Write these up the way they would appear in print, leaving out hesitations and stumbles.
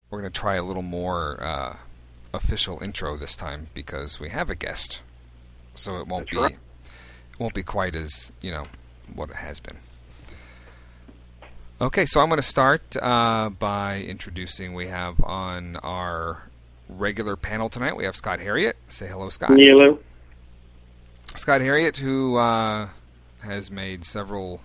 we're going to try a little more official intro this time because we have a guest, so it won't be quite as what it has been. Okay, so I'm going to start by introducing. We have on our regular panel tonight, we have Scott Harriet. Say hello, Scott. Hello. Scott Harriet, who has made two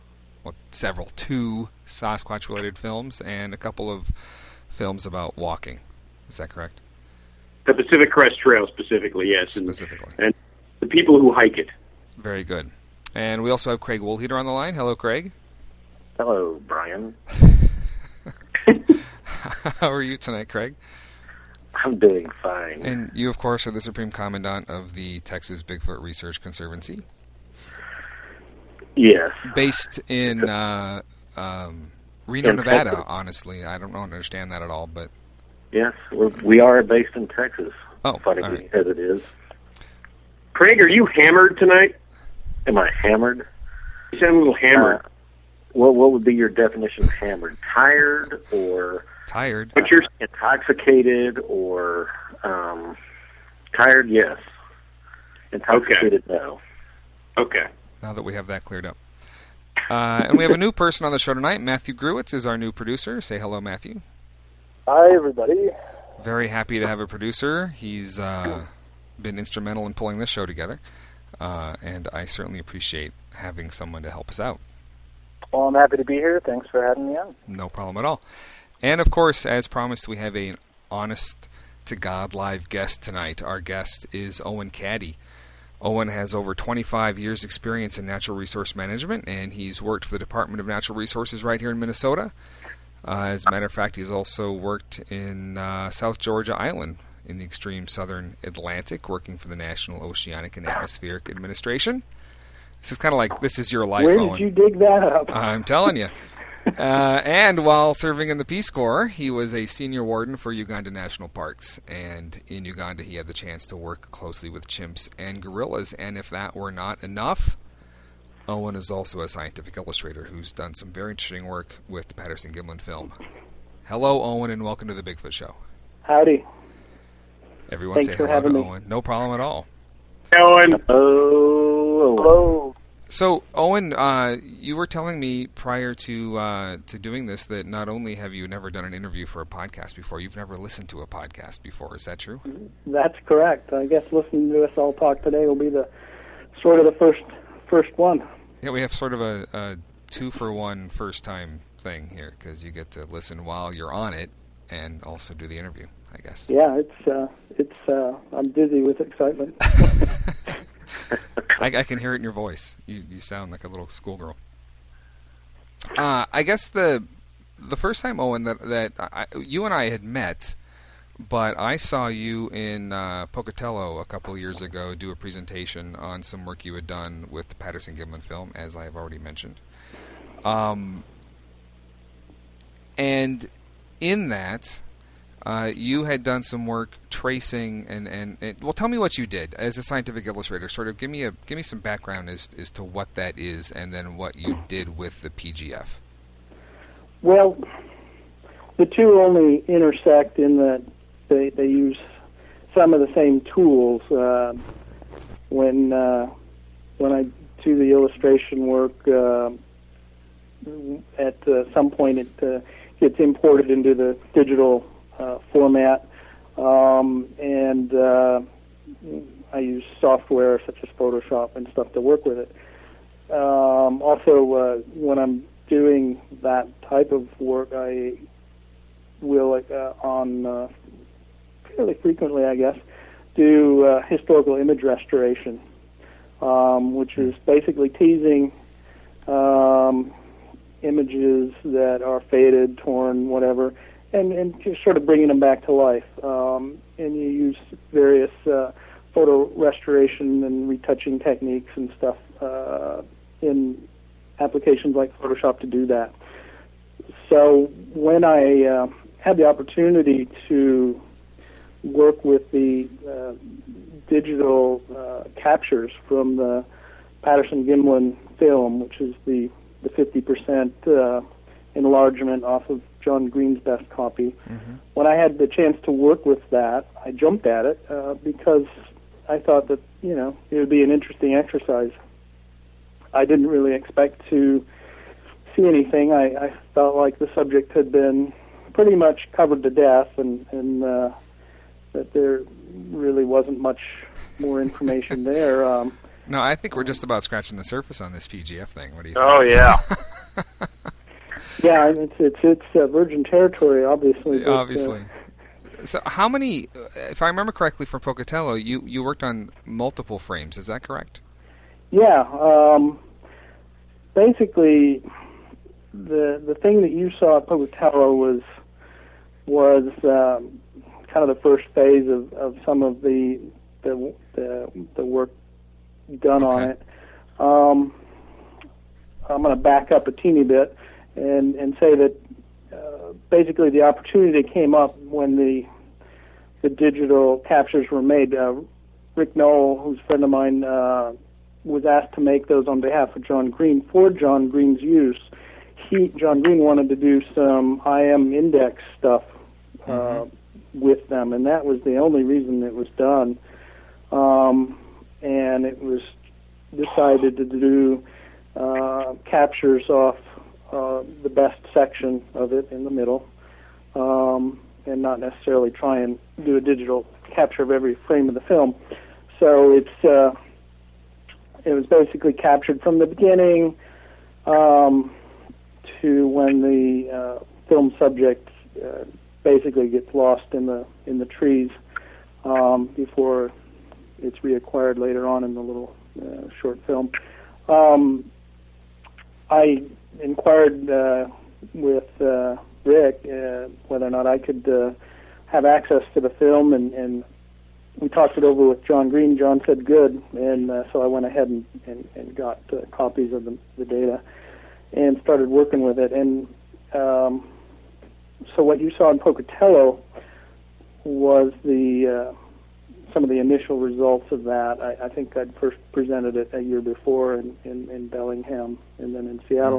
Sasquatch-related films and a couple of films about walking. Is that correct? The Pacific Crest Trail specifically, yes. Specifically. And the people who hike it. Very good. And we also have Craig Woolheater on the line. Hello, Craig. Hello, Brian. How are you tonight, Craig? I'm doing fine. And you, of course, are the Supreme Commandant of the Texas Bigfoot Research Conservancy. Yes. Based in Reno, Nevada, Texas. Honestly. I don't understand that at all, but... Yes, we are based in Texas. Oh, funny right. as it is. Craig, are you hammered tonight? Am I hammered? You sound a little hammered. What would be your definition of hammered? Tired or... Tired. But you're intoxicated or... tired, yes. Intoxicated, no. Okay. Now that we have that cleared up. And we have a new person on the show tonight. Matthew Gruitz is our new producer. Say hello, Matthew. Hi, everybody. Very happy to have a producer. He's been instrumental in pulling this show together. And I certainly appreciate having someone to help us out. Well, I'm happy to be here. Thanks for having me on. No problem at all. And, of course, as promised, we have an honest-to-God live guest tonight. Our guest is Owen Caddy. Owen has over 25 years' experience in natural resource management, and he's worked for the Department of Natural Resources right here in Minnesota. As a matter of fact, he's also worked in South Georgia Island in the extreme southern Atlantic, working for the National Oceanic and Atmospheric Administration. This is kind of like, this is your life, Where Owen. Where did you dig that up? I'm telling you. And while serving in the Peace Corps, he was a senior warden for Uganda National Parks. And in Uganda, he had the chance to work closely with chimps and gorillas. And if that were not enough, Owen is also a scientific illustrator who's done some very interesting work with the Patterson-Gimlin film. Hello, Owen, and welcome to the Bigfoot Show. Howdy. Everyone Thanks say for hello to having me. Owen. No problem at all. Owen. Hello. So, Owen, you were telling me prior to doing this that not only have you never done an interview for a podcast before, you've never listened to a podcast before. Is that true? That's correct. I guess listening to us all talk today will be the first one. Yeah, we have sort of a 2-for-1 first-time thing here because you get to listen while you're on it and also do the interview, I guess. Yeah, it's I'm dizzy with excitement. I can hear it in your voice. You sound like a little schoolgirl. I guess the first time, Owen, that you and I had met, but I saw you in Pocatello a couple of years ago do a presentation on some work you had done with the Patterson-Gimlin film, as I have already mentioned. And in that, you had done some work tracing and well, tell me what you did as a scientific illustrator. Sort of give me some background as to what that is, and then what you did with the PGF. I the two only intersect in that they use some of the same tools. When I do the illustration work, at some point it gets imported into the digital format, and I use software such as Photoshop and stuff to work with it. Also, when I'm doing that type of work, I will, on fairly frequently, I guess, do historical image restoration, which is basically teasing images that are faded, torn, whatever, and just sort of bringing them back to life. And you use various photo restoration and retouching techniques and stuff in applications like Photoshop to do that. So when I had the opportunity to work with the digital captures from the Patterson-Gimlin film, which is the 50% enlargement off of John Green's best copy. When I had the chance to work with that, I jumped at it because I thought that, it would be an interesting exercise. I didn't really expect to see anything. I felt like the subject had been pretty much covered to death, and that there really wasn't much more information there. No, I think we're just about scratching the surface on this PGF thing. What do you think? Oh, yeah. Yeah, it's virgin territory, obviously. But, Obviously. So how many, if I remember correctly from Pocatello, you worked on multiple frames, is that correct? Yeah. Basically, the thing that you saw at Pocatello was kind of the first phase of some of the work done on it. I'm going to back up a teeny bit and say that basically the opportunity came up when the digital captures were made. Rick Knoll, who's a friend of mine, was asked to make those on behalf of John Green for John Green's use. John Green wanted to do some IM index stuff with them, and that was the only reason it was done. And it was decided to do captures off the best section of it in the middle, and not necessarily try and do a digital capture of every frame of the film. So it was basically captured from the beginning to when the film subject basically gets lost in the trees before it's reacquired later on in the little short film. I inquired with Rick whether or not I could have access to the film, and we talked it over with John Green. John said good, and so I went ahead and got copies of the data and started working with it. And so what you saw in Pocatello was some of the initial results of that. I think I'd first presented it a year before in Bellingham and then in Seattle.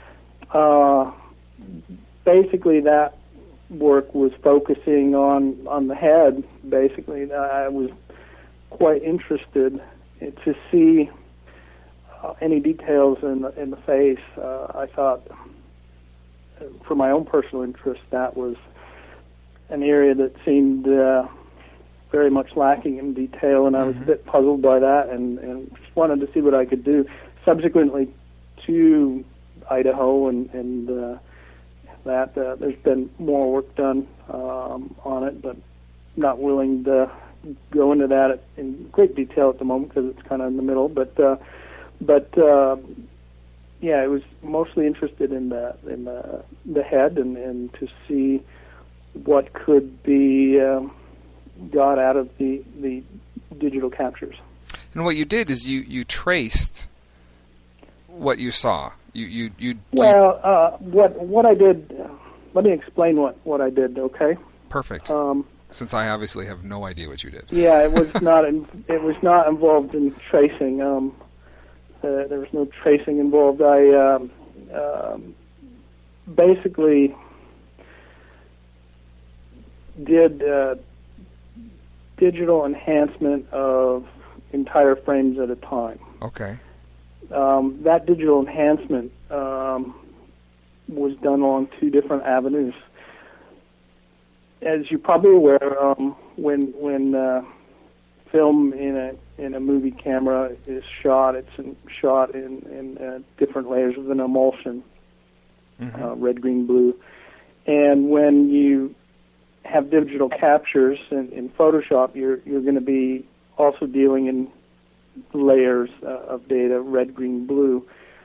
Basically, that work was focusing on the head. Basically, I was quite interested to see any details in the face. I thought, for my own personal interest, that was an area that seemed very much lacking in detail, and I was a bit puzzled by that, and just wanted to see what I could do. Subsequently to Idaho and that there's been more work done on it, but not willing to go into that in great detail at the moment because it's kind of in the middle. But yeah, I was mostly interested in the head and to see what could be got out of the digital captures. And what you did is you traced what you saw. What I did. Let me explain what I did. Okay. Perfect. Since I obviously have no idea what you did. Yeah, it was not. It was not involved in tracing. There was no tracing involved. I basically did digital enhancement of entire frames at a time. Okay. That digital enhancement was done along two different avenues. As you're probably aware, when film in a movie camera is shot, it's shot in different layers of an emulsion, red, green, blue. And when you have digital captures in Photoshop, you're going to be also dealing in layers of data, red, green, blue.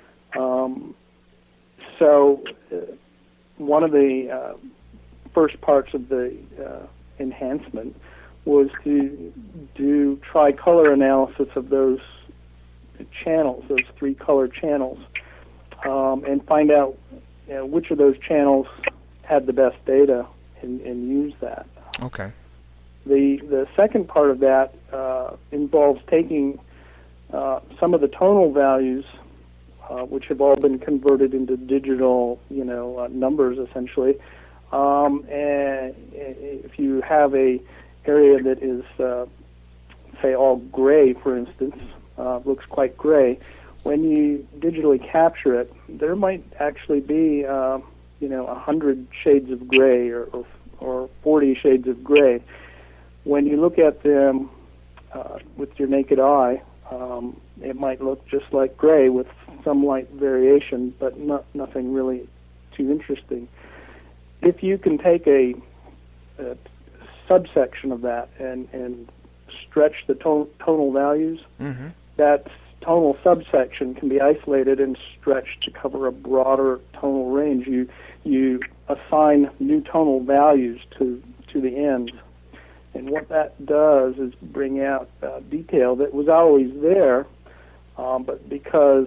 So one of the first parts of the enhancement was to do tricolor analysis of those channels, those three color channels, and find out which of those channels had the best data and use that. Okay. The second part of that involves taking some of the tonal values, which have all been converted into digital, numbers essentially, And if you have a area that is, say, all gray, for instance, looks quite gray, when you digitally capture it, there might actually be, 100 shades of gray or 40 shades of gray. When you look at them with your naked eye, it might look just like gray with some light variation, but nothing really too interesting. If you can take a subsection of that and stretch the tonal values, that tonal subsection can be isolated and stretched to cover a broader tonal range. You assign new tonal values to the ends. And what that does is bring out detail that was always there, but because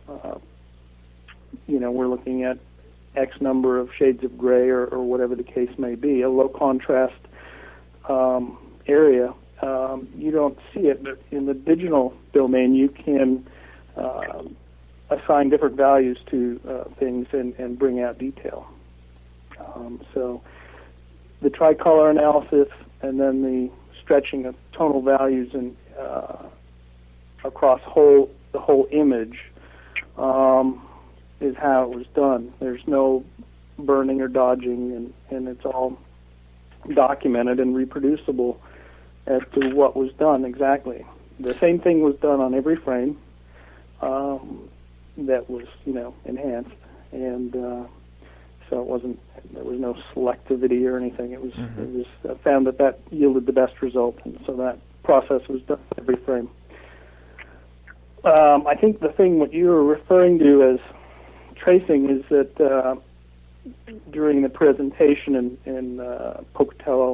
we're looking at X number of shades of gray or whatever the case may be, a low contrast area, you don't see it. But in the digital domain, you can assign different values to things and bring out detail. So the tricolor analysis and then the stretching of tonal values and across the whole image is how it was done. There's no burning or dodging, and it's all documented and reproducible as to what was done exactly. The same thing was done on every frame that was, enhanced, and so there was no selectivity or anything. It was found that yielded the best result, and so that process was done on every frame. I think the thing what you were referring to as tracing is that during the presentation in Pocatello,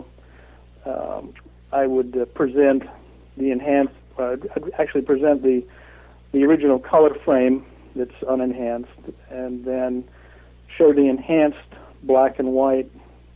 I would present the enhanced. I'd actually present the original color frame that's unenhanced, and then show the enhanced black and white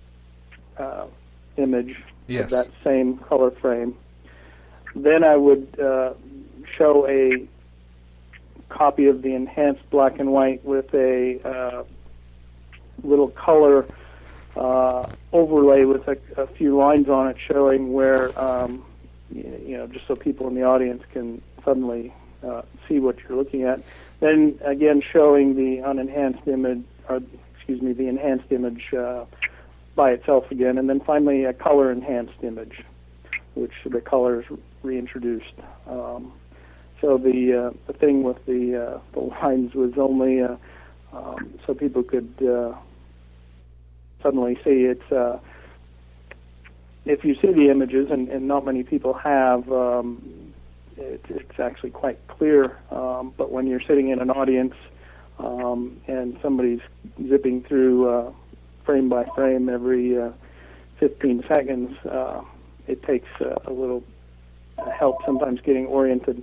image of that same color frame. Then I would show a copy of the enhanced black and white with a little color overlay with a few lines on it showing where, just so people in the audience can suddenly see what you're looking at. Then again showing the unenhanced image, the enhanced image by itself again, and then finally a color enhanced image, which the color is reintroduced. So the thing with the lines was only so people could suddenly see it's. If you see the images, and not many people have, it's actually quite clear. But when you're sitting in an audience and somebody's zipping through frame by frame every 15 seconds, it takes a little help sometimes getting oriented.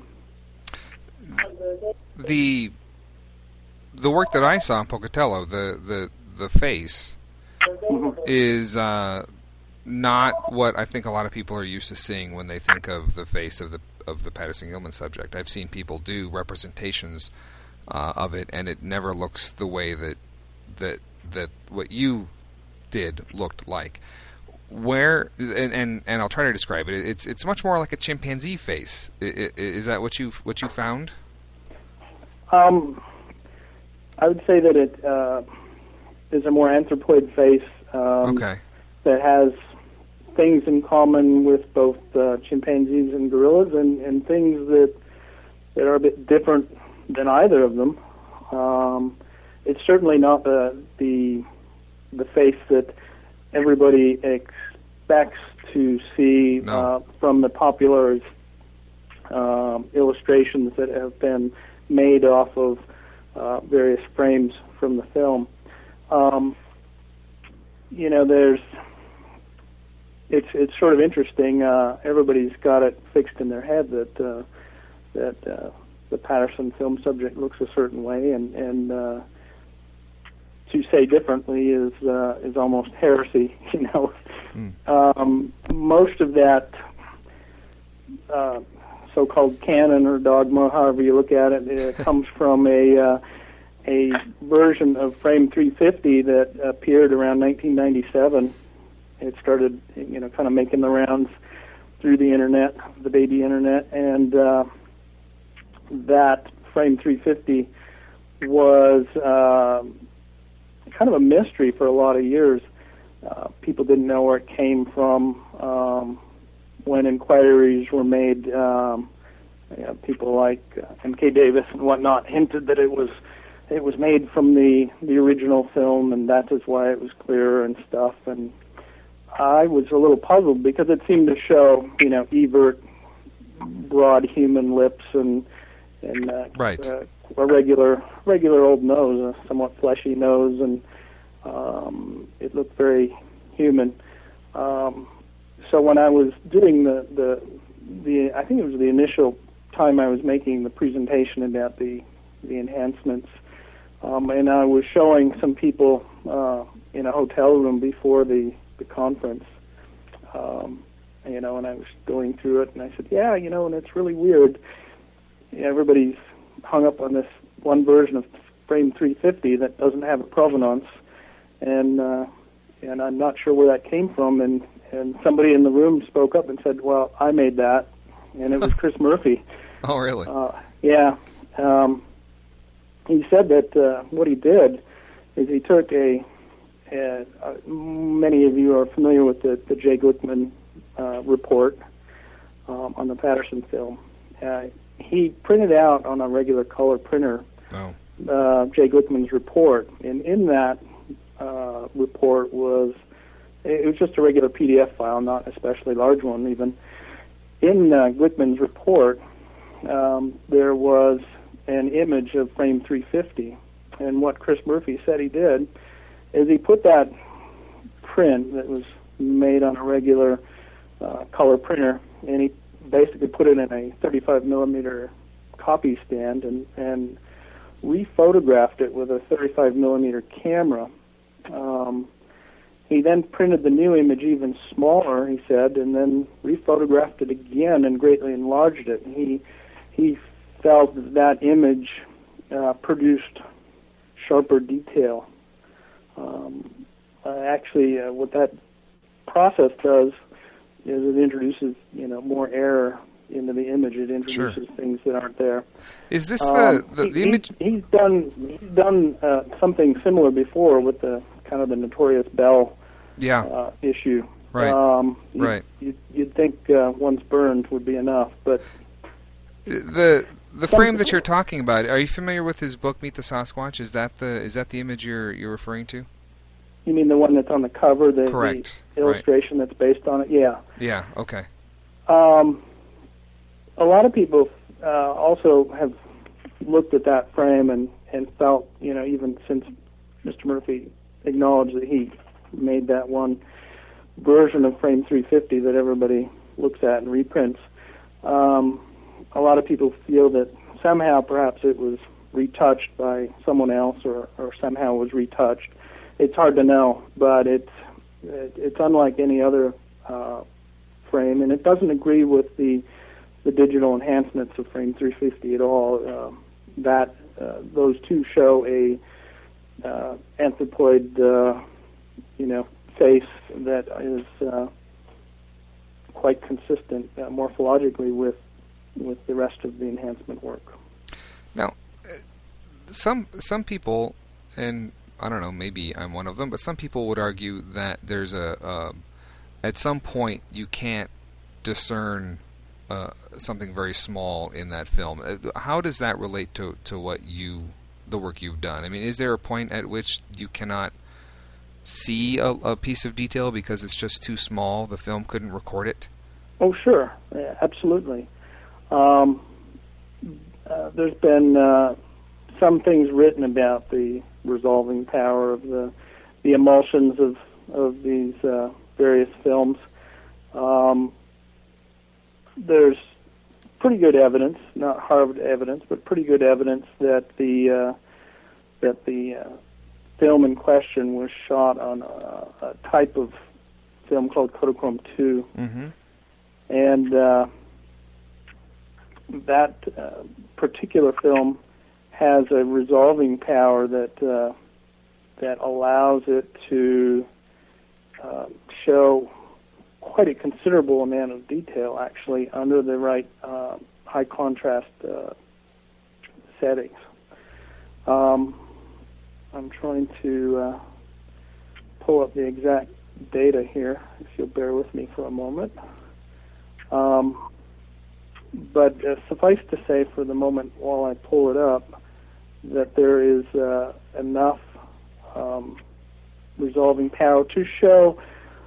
The work that I saw in Pocatello, the face, is not what I think a lot of people are used to seeing when they think of the face of the Patterson-Gilman subject. I've seen people do representations of it, and it never looks the way that what you did looked like. Where and I'll try to describe it. It's much more like a chimpanzee face. Is that what you found? I would say that it is a more anthropoid face. That has things in common with both chimpanzees and gorillas, and things that are a bit different than either of them. It's certainly not the face that everybody expects to see from the popular illustrations that have been made off of various frames from the film. It's sort of interesting. Everybody's got it fixed in their head that the Patterson film subject looks a certain way, and to say differently is almost heresy. Most of that so-called canon or dogma, however you look at it, comes from a a version of Frame 350 that appeared around 1997. It started, kind of making the rounds through the internet, the baby internet, and that Frame 350 was kind of a mystery for a lot of years. People didn't know where it came from. When inquiries were made, people like M.K. Davis and whatnot hinted that it was made from the original film, and that is why it was clearer and stuff. And I was a little puzzled because it seemed to show, evert, broad human lips and right. A regular old nose, a somewhat fleshy nose, and it looked very human. So when I was doing the I think it was the initial time I was making the presentation about the enhancements, and I was showing some people in a hotel room before the conference, and I was going through it, and I said, and it's really weird. Everybody's hung up on this one version of Frame 350 that doesn't have a provenance, and I'm not sure where that came from, and somebody in the room spoke up and said, well, I made that, and it was Chris Murphy. Oh, really? Yeah. He said that what he did is he took many of you are familiar with the Jay Glickman report on the Patterson film. He printed out on a regular color printer Jay Glickman's report, and in that report it was just a regular PDF file, not an especially large one even. In Glickman's report, there was an image of Frame 350, and what Chris Murphy said he did is he put that print that was made on a regular color printer, and he basically put it in a 35 millimeter copy stand and rephotographed it with a 35 millimeter camera. He then printed the new image even smaller, he said, and then rephotographed it again and greatly enlarged it. He felt that image produced sharper detail. Actually, what that process does is it introduces, more error into the image. It introduces things that aren't there. Is this the image? He's done something similar before with the kind of the Notorious Bell issue. Right. Right. You'd think once burned would be enough, but the frame that you're talking about. Are you familiar with his book Meet the Sasquatch? Is that the image you're referring to? You mean the one that's on the cover? Correct. The illustration that's based on it. Yeah. Yeah. Okay. A lot of people also have looked at that frame and felt, even since Mr. Murphy acknowledged that he made that one version of Frame 350 that everybody looks at and reprints, a lot of people feel that somehow perhaps it was retouched by someone else or somehow was retouched. It's hard to know, but it's unlike any other frame, and it doesn't agree with the digital enhancements of Frame 350 at all. Those two show a anthropoid, face that is quite consistent morphologically with the rest of the enhancement work. Now, some people, and I don't know, maybe I'm one of them, but some people would argue that there's at some point you can't discern something very small in that film. How does that relate to the work you've done? I mean, is there a point at which you cannot see a piece of detail because it's just too small, the film couldn't record it? Oh, sure. Yeah, absolutely. There's been some things written about the resolving power of the emulsions of these various films. There's pretty good evidence, not hard evidence, but pretty good evidence that the film in question was shot on a type of film called Kodachrome 2, and that particular film has a resolving power that allows it to show quite a considerable amount of detail, actually, under the right high contrast settings. I'm trying to pull up the exact data here, if you'll bear with me for a moment. But suffice to say, for the moment, while I pull it up, that there is enough resolving power to show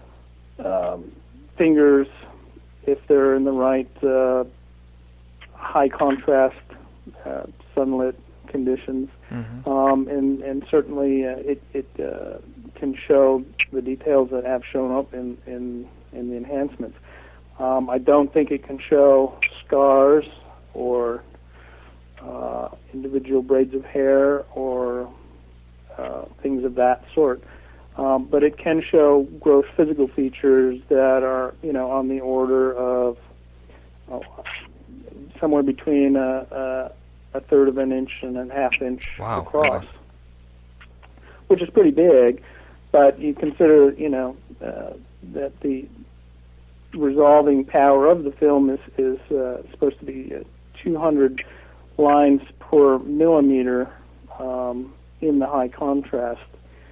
fingers if they're in the right high contrast sunlit conditions, and certainly it can show the details that have shown up in the enhancements. I don't think it can show scars or individual braids of hair or things of that sort. But it can show gross physical features that are, on the order of somewhere between a third of an inch and a half inch across, really? Which is pretty big. But you consider, that the resolving power of the film is supposed to be 200 lines per millimeter in the high contrast.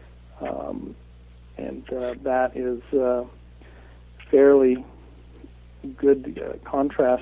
And that is fairly good contrast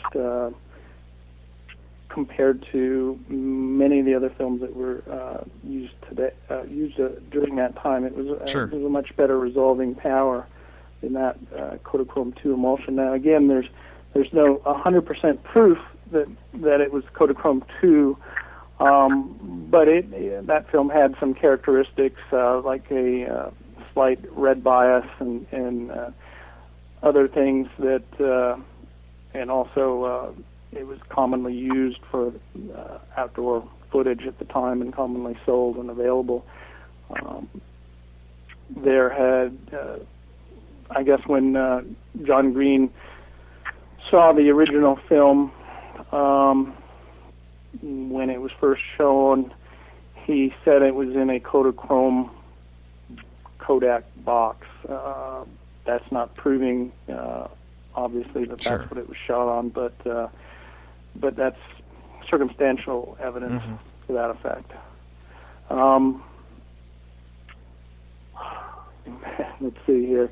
compared to many of the other films that were used during that time. It was a much better resolving power in that Kodachrome 2 emulsion. Now, again, there's no 100% proof that it was Kodachrome 2. But that film had some characteristics like a slight red bias and other things that, and also it was commonly used for outdoor footage at the time and commonly sold and available. There had, I guess, when John Green saw the original film, when it was first shown, he said it was in a Kodachrome Kodak box. That's not proving, obviously, that that's what it was shot on, but that's circumstantial evidence to that effect. Let's see here.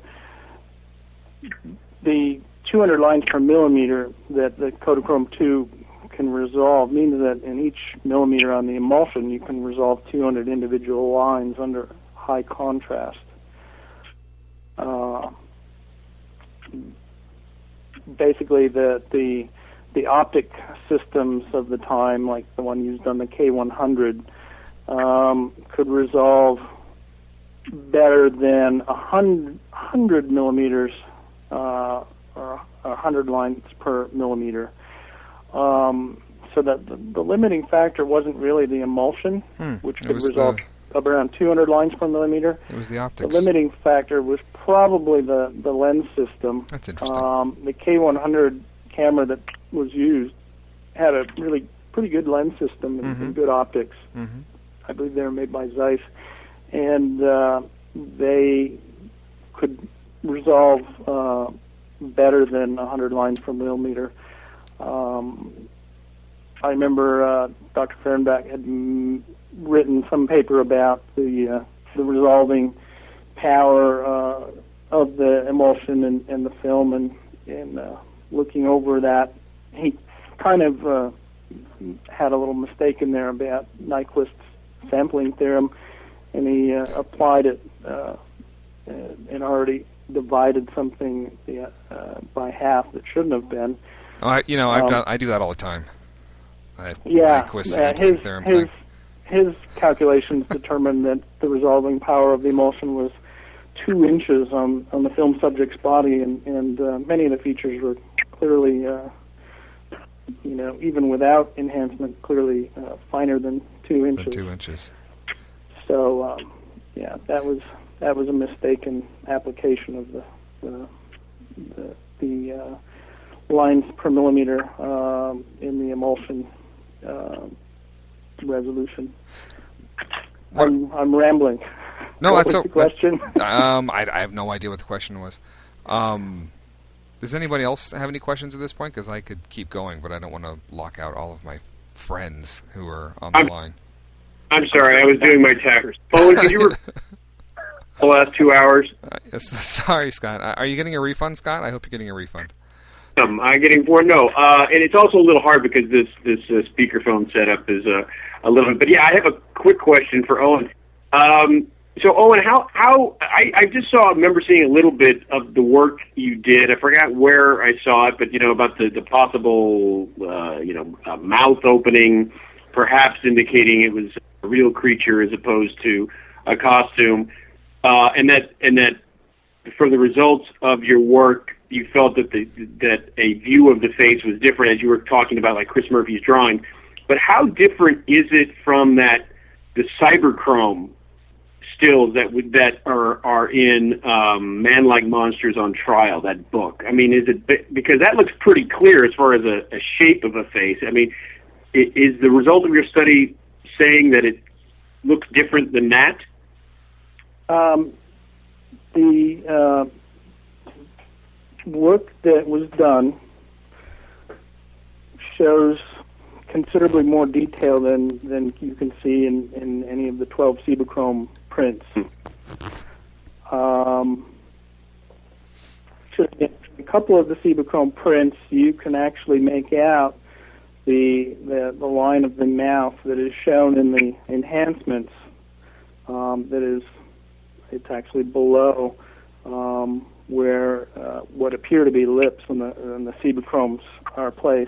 The 200 lines per millimeter that the Kodachrome 2 can resolve means that in each millimeter on the emulsion you can resolve 200 individual lines under high contrast. Basically, the optic systems of the time, like the one used on the K100, could resolve better than 100 millimeters or 100 lines per millimeter. So that the limiting factor wasn't really the emulsion, which could resolve up around 200 lines per millimeter. It was the optics. The limiting factor was probably the lens system. That's interesting. The K100 camera that was used had a really pretty good lens system and good optics. I believe they were made by Zeiss. And they could resolve better than 100 lines per millimeter. I remember Dr. Fehrenbach had written some paper about the resolving power of the emulsion and the film, and looking over that, he kind of had a little mistake in there about Nyquist's sampling theorem, and he applied it and already divided something by half that shouldn't have been. I do that all the time. His calculations determined that the resolving power of the emulsion was 2 inches on the film subject's body, and many of the features were clearly, even without enhancement, clearly finer than 2 inches. 2 inches. So, that was a mistaken application of the lines per millimeter in the emulsion resolution. What- I'm rambling. No, What that's was the question. I have no idea what the question was. Does anybody else have any questions at this point? Because I could keep going, but I don't want to lock out all of my friends who are on the line. I'm sorry, I was doing my tax. Owen, could you the last 2 hours? Yes, sorry, Scott. Are you getting a refund, Scott? I hope you're getting a refund. I'm getting more. No, and it's also a little hard because this speakerphone setup is a little bit. But yeah, I have a quick question for Owen. So Owen, how I just remember seeing a little bit of the work you did. I forgot where I saw it, but about the possible mouth opening, perhaps indicating it was a real creature as opposed to a costume, and that for the results of your work, you felt that a view of the face was different, as you were talking about, like Chris Murphy's drawing. But how different is it from the cyberchrome stills that are in Man Like Monsters on Trial, that book? I mean, is it because that looks pretty clear as far as a shape of a face? I mean, is the result of your study saying that it looks different than that? The work that was done shows considerably more detail than you can see in any of the 12 Cibachrome prints. A couple of the Cibachrome prints, you can actually make out the line of the mouth that is shown in the enhancements. It's actually below where what appear to be lips and the Cibachromes are placed.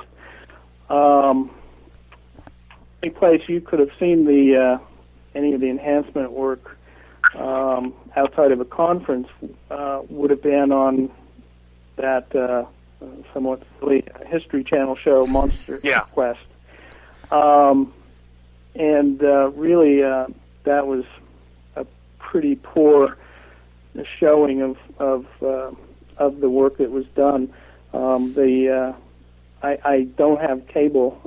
Any place you could have seen any of the enhancement work outside of a conference would have been on that somewhat silly History Channel show, Monster Quest. Really, that was a pretty poor showing of the work that was done. I don't have cable.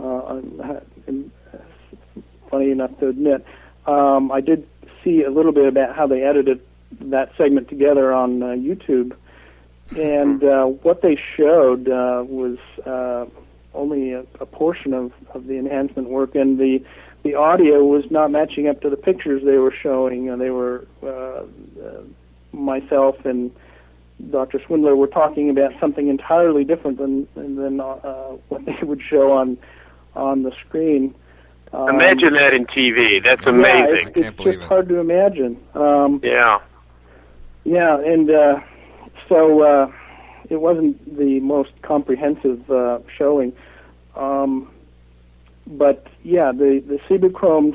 Funny enough to admit, I did see a little bit about how they edited that segment together on YouTube, and what they showed was only a portion of the enhancement work, and the audio was not matching up to the pictures they were showing. They were myself and Dr. Swindler were talking about something entirely different than what they would show on the screen. Imagine that in TV. That's amazing. Yeah, it's just hard to imagine. Yeah, and so it wasn't the most comprehensive showing. But yeah, the Cibachromes,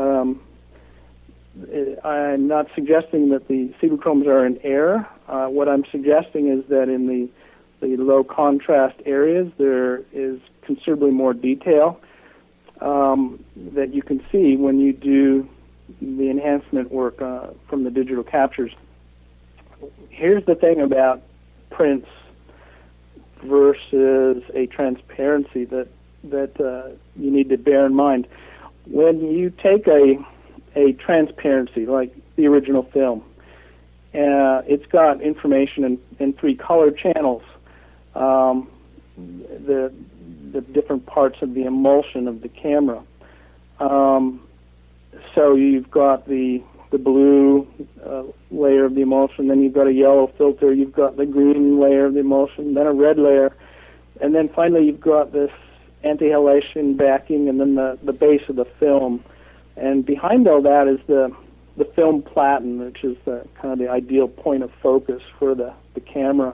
I'm not suggesting that the Cibachromes are in error. What I'm suggesting is that in the low contrast areas there is considerably more detail that you can see when you do the enhancement work from the digital captures. Here's the thing about prints versus a transparency that you need to bear in mind. When you take a transparency like the original film, it's got information in 3 color channels. The different parts of the emulsion of the camera. So you've got the blue layer of the emulsion, then you've got a yellow filter, you've got the green layer of the emulsion, then a red layer, and then finally you've got this anti-halation backing, and then the base of the film. And behind all that is the film platen, which is the kind of the ideal point of focus for the camera.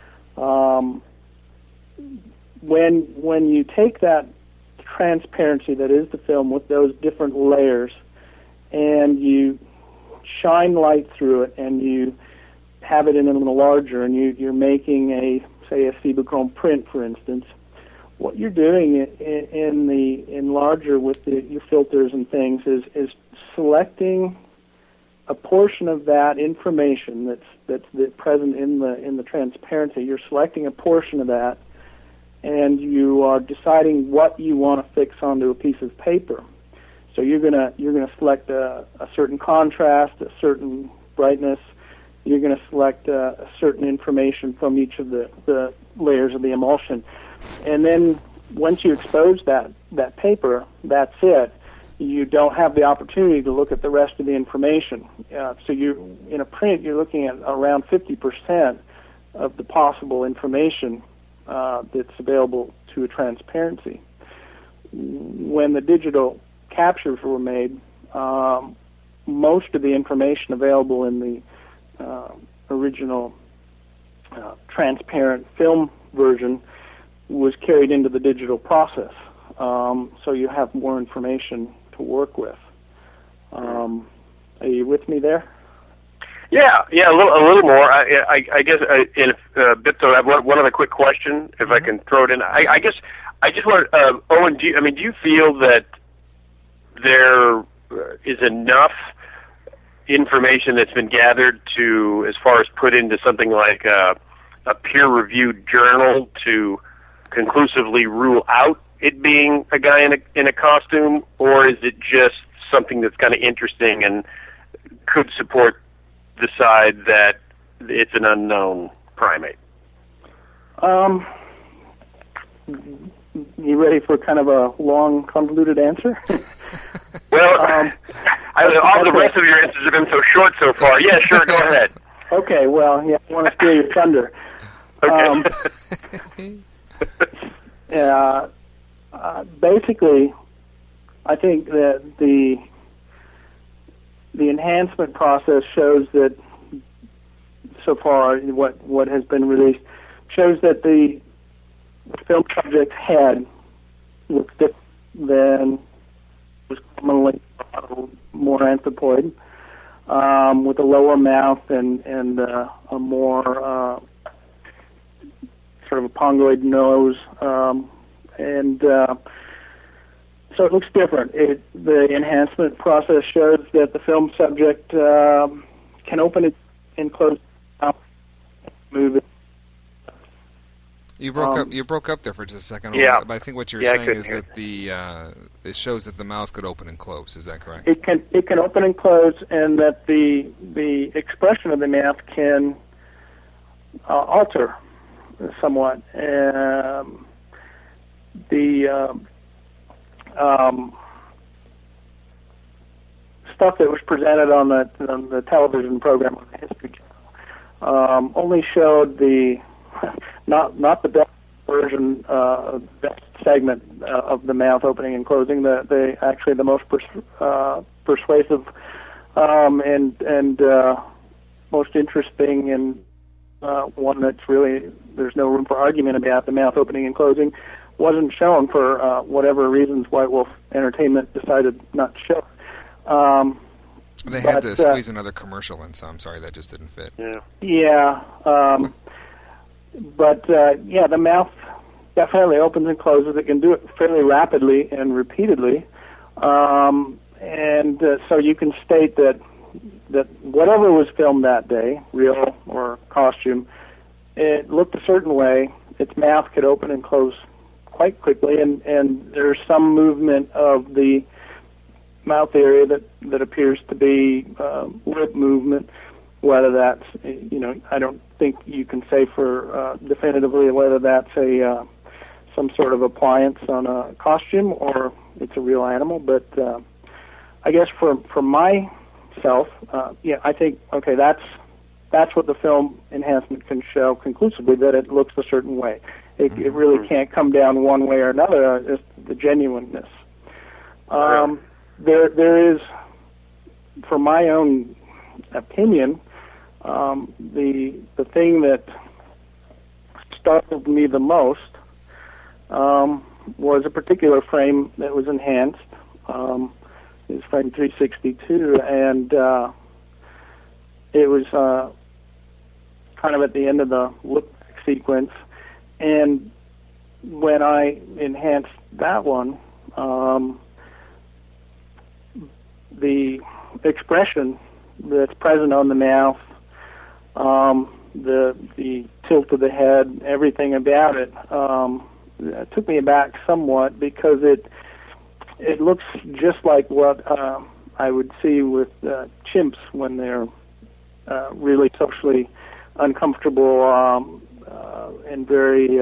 When you take that transparency that is the film with those different layers, and you shine light through it, and you have it in a larger, and you're making a Cibachrome print, for instance, what you're doing in the enlarger with your filters and things is selecting a portion of that information that's present in the transparency. You're selecting a portion of that, and you are deciding what you want to fix onto a piece of paper. So you're gonna select a certain contrast, a certain brightness. You're going to select a certain information from each of the layers of the emulsion, and then once you expose that paper, that's it. You don't have the opportunity to look at the rest of the information. So you, in a print, you're looking at around 50% of the possible information that's available to a transparency. When the digital captures were made, most of the information available in the original transparent film version was carried into the digital process. So you have more information to work with. Are you with me there? Yeah, a little more. I guess in a bit. So I have one other quick question, if I can throw it in. I guess I just want Owen. Do you feel that there is enough information that's been gathered to, as far as put into something like a peer-reviewed journal, to conclusively rule out it being a guy in a costume, or is it just something that's kind of interesting and could support the side that it's an unknown primate? You ready for kind of a long, convoluted answer? Well, all the rest of your answers have been so short so far. Yeah, sure, go ahead. Okay, well, yeah, I want to steal your thunder. Okay. Basically, I think that the enhancement process shows that, so far, what has been released, shows that the film subject's head looks different than was commonly more anthropoid, with a lower mouth and a more sort of a pongoid nose, and so it looks different. The enhancement process shows that the film subject can open it and close it up, move it. You broke up there for just a second. Yeah. But I think what you're saying is that it shows that the mouth could open and close. Is that correct? It can open and close, and that the expression of the mouth can alter somewhat. The stuff that was presented on the television program on the History Channel only showed the not the best version, best segment of the mouth opening and closing. Actually the most persuasive and most interesting, and one that's really there's no room for argument about. The mouth opening and closing wasn't shown for whatever reasons White Wolf Entertainment decided not to show. They had to squeeze another commercial in, so I'm sorry that just didn't fit. Yeah. But the mouth definitely opens and closes. It can do it fairly rapidly and repeatedly, and so you can state that whatever was filmed that day, real or costume, it looked a certain way. Its mouth could open and close quite quickly, and there's some movement of the mouth area that appears to be lip movement. Whether that's, I don't think you can say for definitively whether that's some sort of appliance on a costume or it's a real animal. But I guess for myself, I think that's what the film enhancement can show conclusively, that it looks a certain way. It really can't come down one way or another. It's the genuineness. There is, for my own opinion, the thing that startled me the most was a particular frame that was enhanced. It was frame 362, and it was kind of at the end of the look-back sequence. And when I enhanced that one, the expression that's present on the mouth, the tilt of the head, everything about it, took me aback somewhat, because it looks just like what I would see with chimps when they're really socially uncomfortable and very,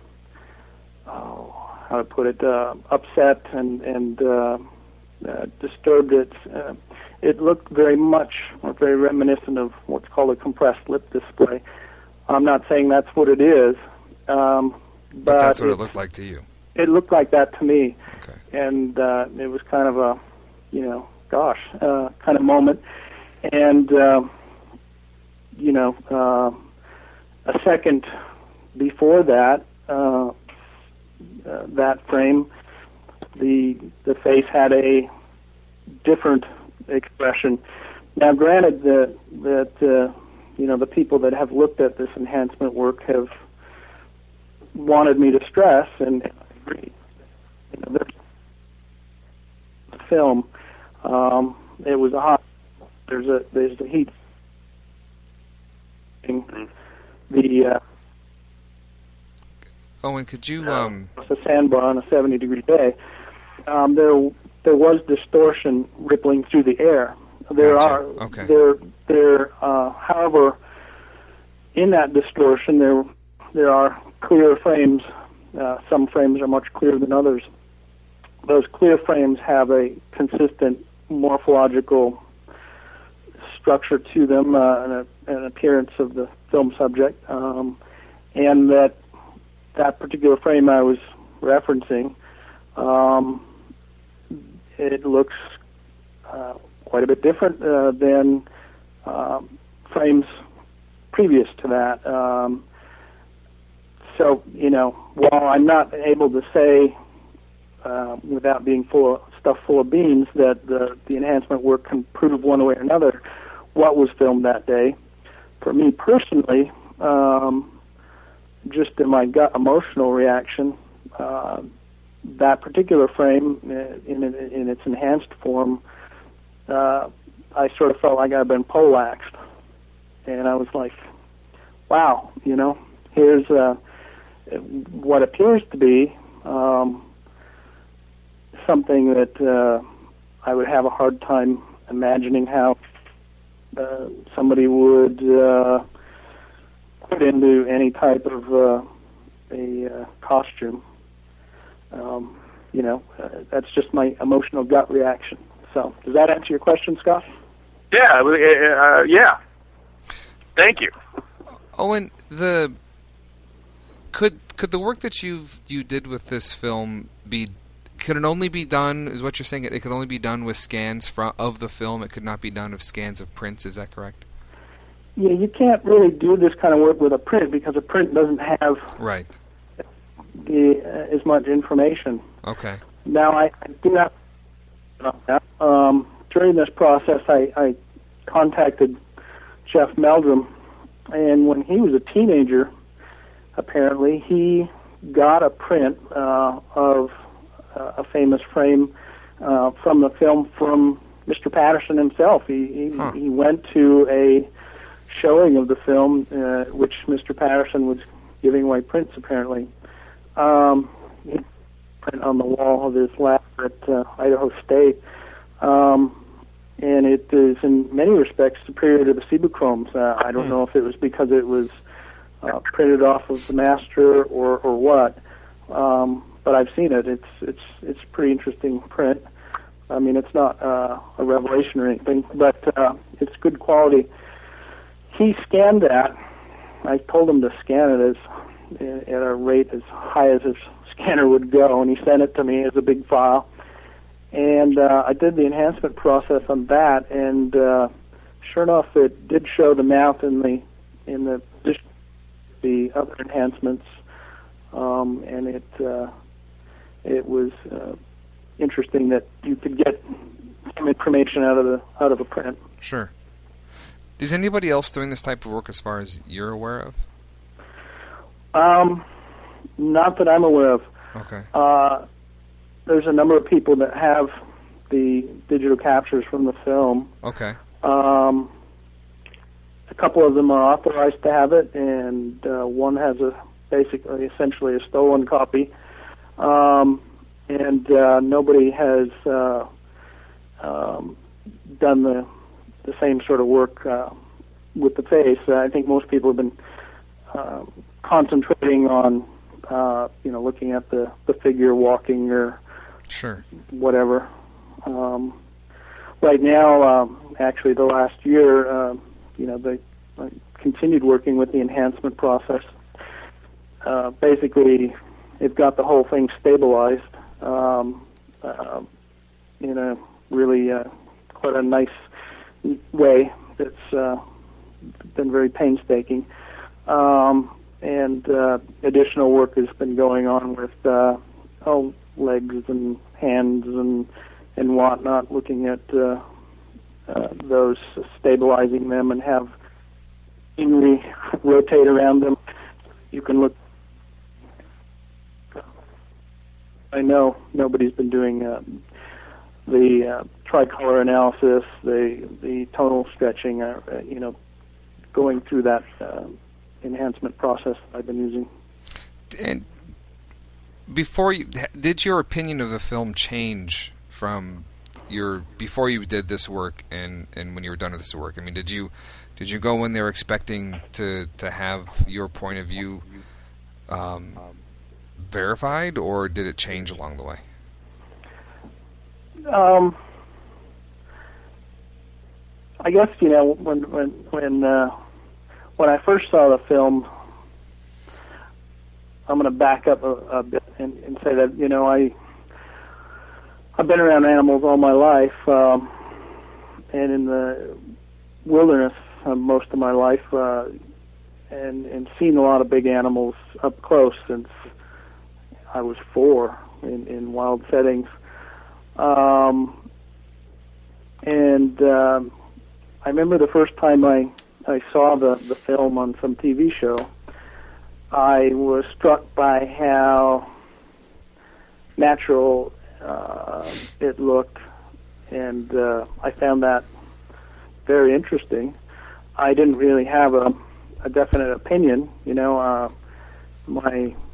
how to put it, upset and disturbed. It looked very much or very reminiscent of what's called a compressed lip display. I'm not saying that's what it is, but that's what it looked like to you. It looked like that to me. Okay. And it was kind of a, kind of moment. And, a second before that, that frame, the face had a different expression. Now, granted that the people that have looked at this enhancement work have wanted me to stress, and I agree. This film, it was a hot. There's the heat. The Owen, could you a sandbar on a 70-degree day. There was distortion rippling through the air. However, in that distortion, there are clear frames. Some frames are much clearer than others. Those clear frames have a consistent morphological structure to them, an appearance of the film subject, and that particular frame I was referencing, it looks quite a bit different than frames previous to that. So, while I'm not able to say, without being full of beans, that the enhancement work can prove one way or another what was filmed that day, for me personally, just in my gut emotional reaction, that particular frame in its enhanced form, I sort of felt like I'd been poleaxed, and I was like, wow, here's what appears to be something that I would have a hard time imagining how somebody would put into any type of a costume. That's just my emotional gut reaction. So, does that answer your question, Scott? Yeah, yeah. Thank you. Owen, could the work that you did with this film could it only be done, is what you're saying, it could only be done with scans of the film, it could not be done with scans of prints, is that correct? Yeah, you can't really do this kind of work with a print because a print doesn't have as much information. Okay. Now, I do not. During this process, I contacted Jeff Meldrum, and when he was a teenager, apparently he got a print of a famous frame from the film from Mr. Patterson himself. He went to a showing of the film, which Mr. Patterson was giving away prints, apparently. He print on the wall of his lab at Idaho State. And it is, in many respects, superior to the Cebuchromes. I don't know if it was because it was printed off of the master or what, but I've seen it. It's a pretty interesting print. I mean, it's not a revelation or anything, but it's good quality. He scanned that. I told him to scan it at a rate as high as his scanner would go, and he sent it to me as a big file. And I did the enhancement process on that, and sure enough, it did show the mouth in the other enhancements, and it was interesting that you could get some information out of a print. Sure. Is anybody else doing this type of work as far as you're aware of? Not that I'm aware of. Okay. There's a number of people that have the digital captures from the film. Okay. A couple of them are authorized to have it, and one has essentially a stolen copy. and nobody has done the same sort of work with the face. I think most people have been concentrating on looking at the figure walking or Sure. whatever. Right now, actually, the last year, they continued working with the enhancement process. Basically, it got the whole thing stabilized in a really quite a nice way. That's been very painstaking. And additional work has been going on with legs and hands and whatnot, looking at those, stabilizing them, and have machinery rotate around them. You can look. I know nobody's been doing the tricolor analysis, the tonal stretching, going through that enhancement process I've been using. And did your opinion of the film change from before you did this work and when you were done with this work? I mean, did you go in there expecting to have your point of view verified, or did it change along the way? I guess when I first saw the film, I'm going to back up a bit and say that I've been around animals all my life, and in the wilderness most of my life, and seen a lot of big animals up close since I was 4 in wild settings. And I remember the first time I saw the film on some TV show, I was struck by how natural it looked, and I found that very interesting. I didn't really have a definite opinion. My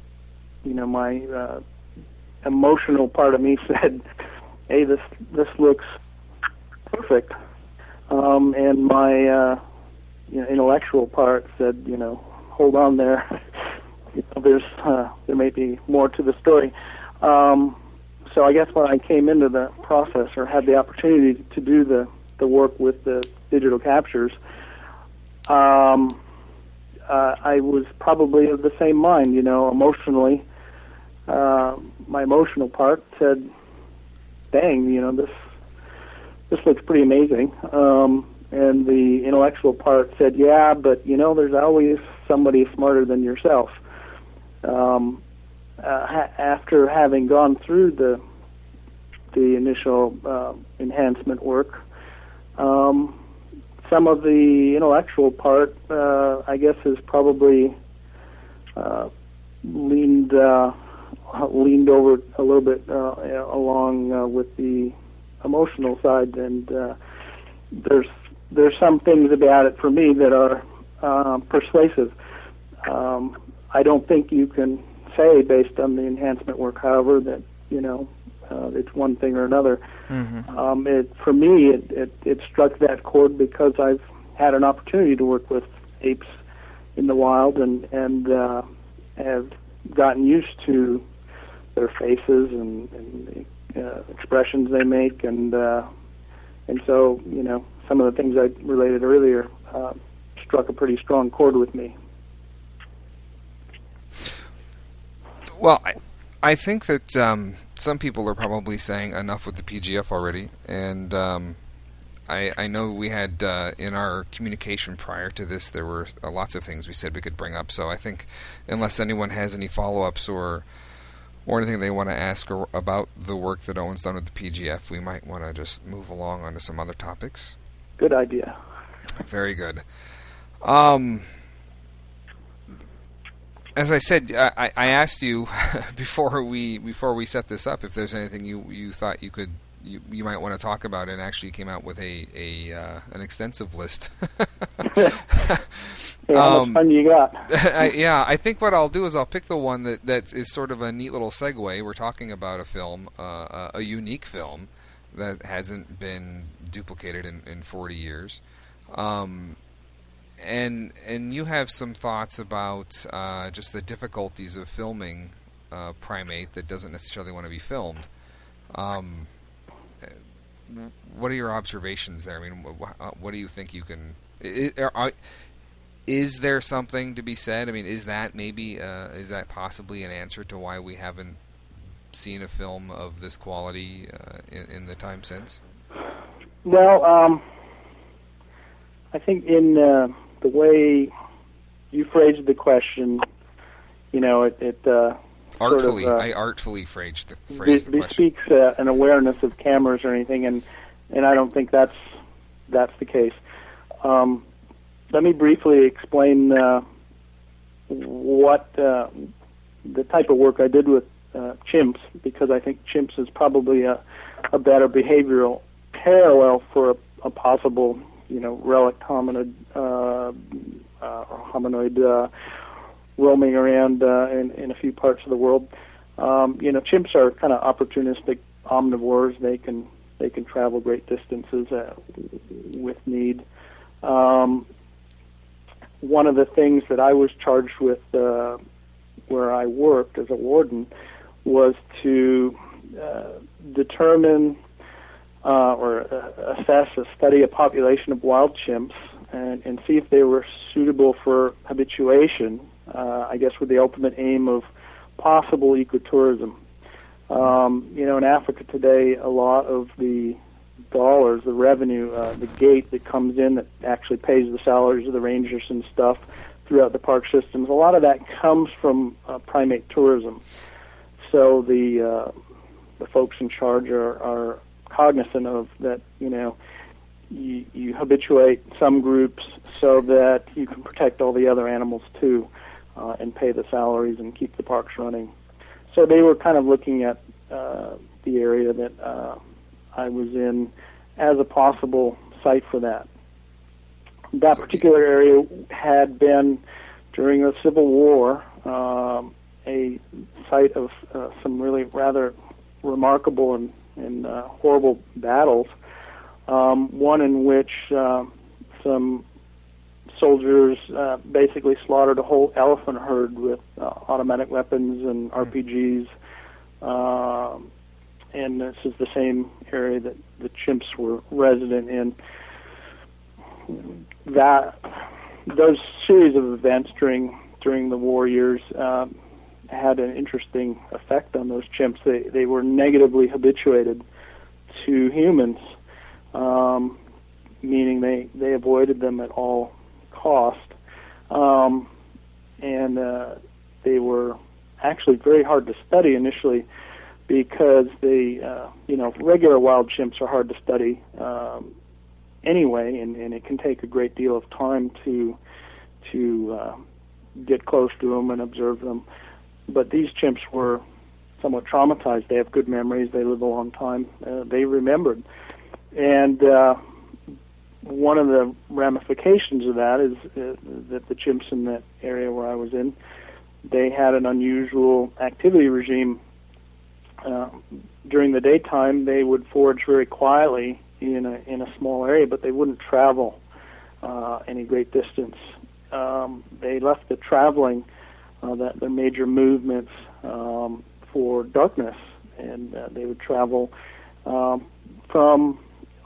emotional part of me said, "Hey, this looks perfect," and my intellectual part said, "Hold on there. There may be more to the story." So I guess when I came into the process, or had the opportunity to do the work with the digital captures, I was probably of the same mind. Emotionally, my emotional part said, "Dang, this looks pretty amazing." And the intellectual part said, "Yeah, but there's always somebody smarter than yourself." After having gone through the initial enhancement work, some of the intellectual part, I guess, has probably leaned over a little bit along with the emotional side, and there's some things about it for me that are persuasive. I don't think you can say, based on the enhancement work, however, that it's one thing or another. Mm-hmm. For me, it struck that chord because I've had an opportunity to work with apes in the wild, and have gotten used to their faces and the expressions they make, and so some of the things I related earlier struck a pretty strong chord with me. Well, I think that some people are probably saying enough with the PGF already, and I know we had in our communication prior to this, there were lots of things we said we could bring up, so I think unless anyone has any follow-ups or anything they want to ask about the work that Owen's done with the PGF, we might want to just move along onto some other topics. Good idea. Very good. As I said, I asked you before we set this up if there's anything you thought you could you might want to talk about, and actually came out with an extensive list. How much fun you got? I think what I'll do is I'll pick the one that is sort of a neat little segue. We're talking about a film, a unique film that hasn't been duplicated in 40 years. And you have some thoughts about just the difficulties of filming primate that doesn't necessarily want to be filmed. What are your observations there? I mean, what do you think you can? Is there something to be said? I mean, is that possibly an answer to why we haven't seen a film of this quality in the time since? Well, I think in the way you phrased the question, it artfully. Sort of, I artfully phrased the question. Bespeaks an awareness of cameras or anything, and I don't think that's the case. Let me briefly explain what the type of work I did with chimps, because I think chimps is probably a better behavioral parallel for a possible, relict hominid roaming around in a few parts of the world. Chimps are kind of opportunistic omnivores. They can travel great distances with need. One of the things that I was charged with where I worked as a warden was to determine or assess, study a population of wild chimps and see if they were suitable for habituation, I guess with the ultimate aim of possible ecotourism. In Africa today, a lot of the dollars, the revenue, the gate that comes in that actually pays the salaries of the rangers and stuff throughout the park systems, a lot of that comes from primate tourism. So the folks in charge are cognizant of that, you habituate some groups so that you can protect all the other animals too, and pay the salaries and keep the parks running. So they were kind of looking at the area that I was in as a possible site for that. That particular area had been, during the Civil War, a site of some really rather remarkable and horrible battles. One in which some soldiers basically slaughtered a whole elephant herd with automatic weapons and RPGs. And this is the same area that the chimps were resident in. Those series of events during the war years had an interesting effect on those chimps. They were negatively habituated to humans, meaning they avoided them at all cost, and they were actually very hard to study initially, because regular wild chimps are hard to study anyway, and it can take a great deal of time to get close to them and observe them. But these chimps were somewhat traumatized. They have good memories. They live a long time. They remembered. And one of the ramifications of that is that the chimps in that area where I was in, they had an unusual activity regime. During the daytime, they would forage very quietly in a small area, but they wouldn't travel any great distance. They left the traveling, the major movements, for darkness, and they would travel from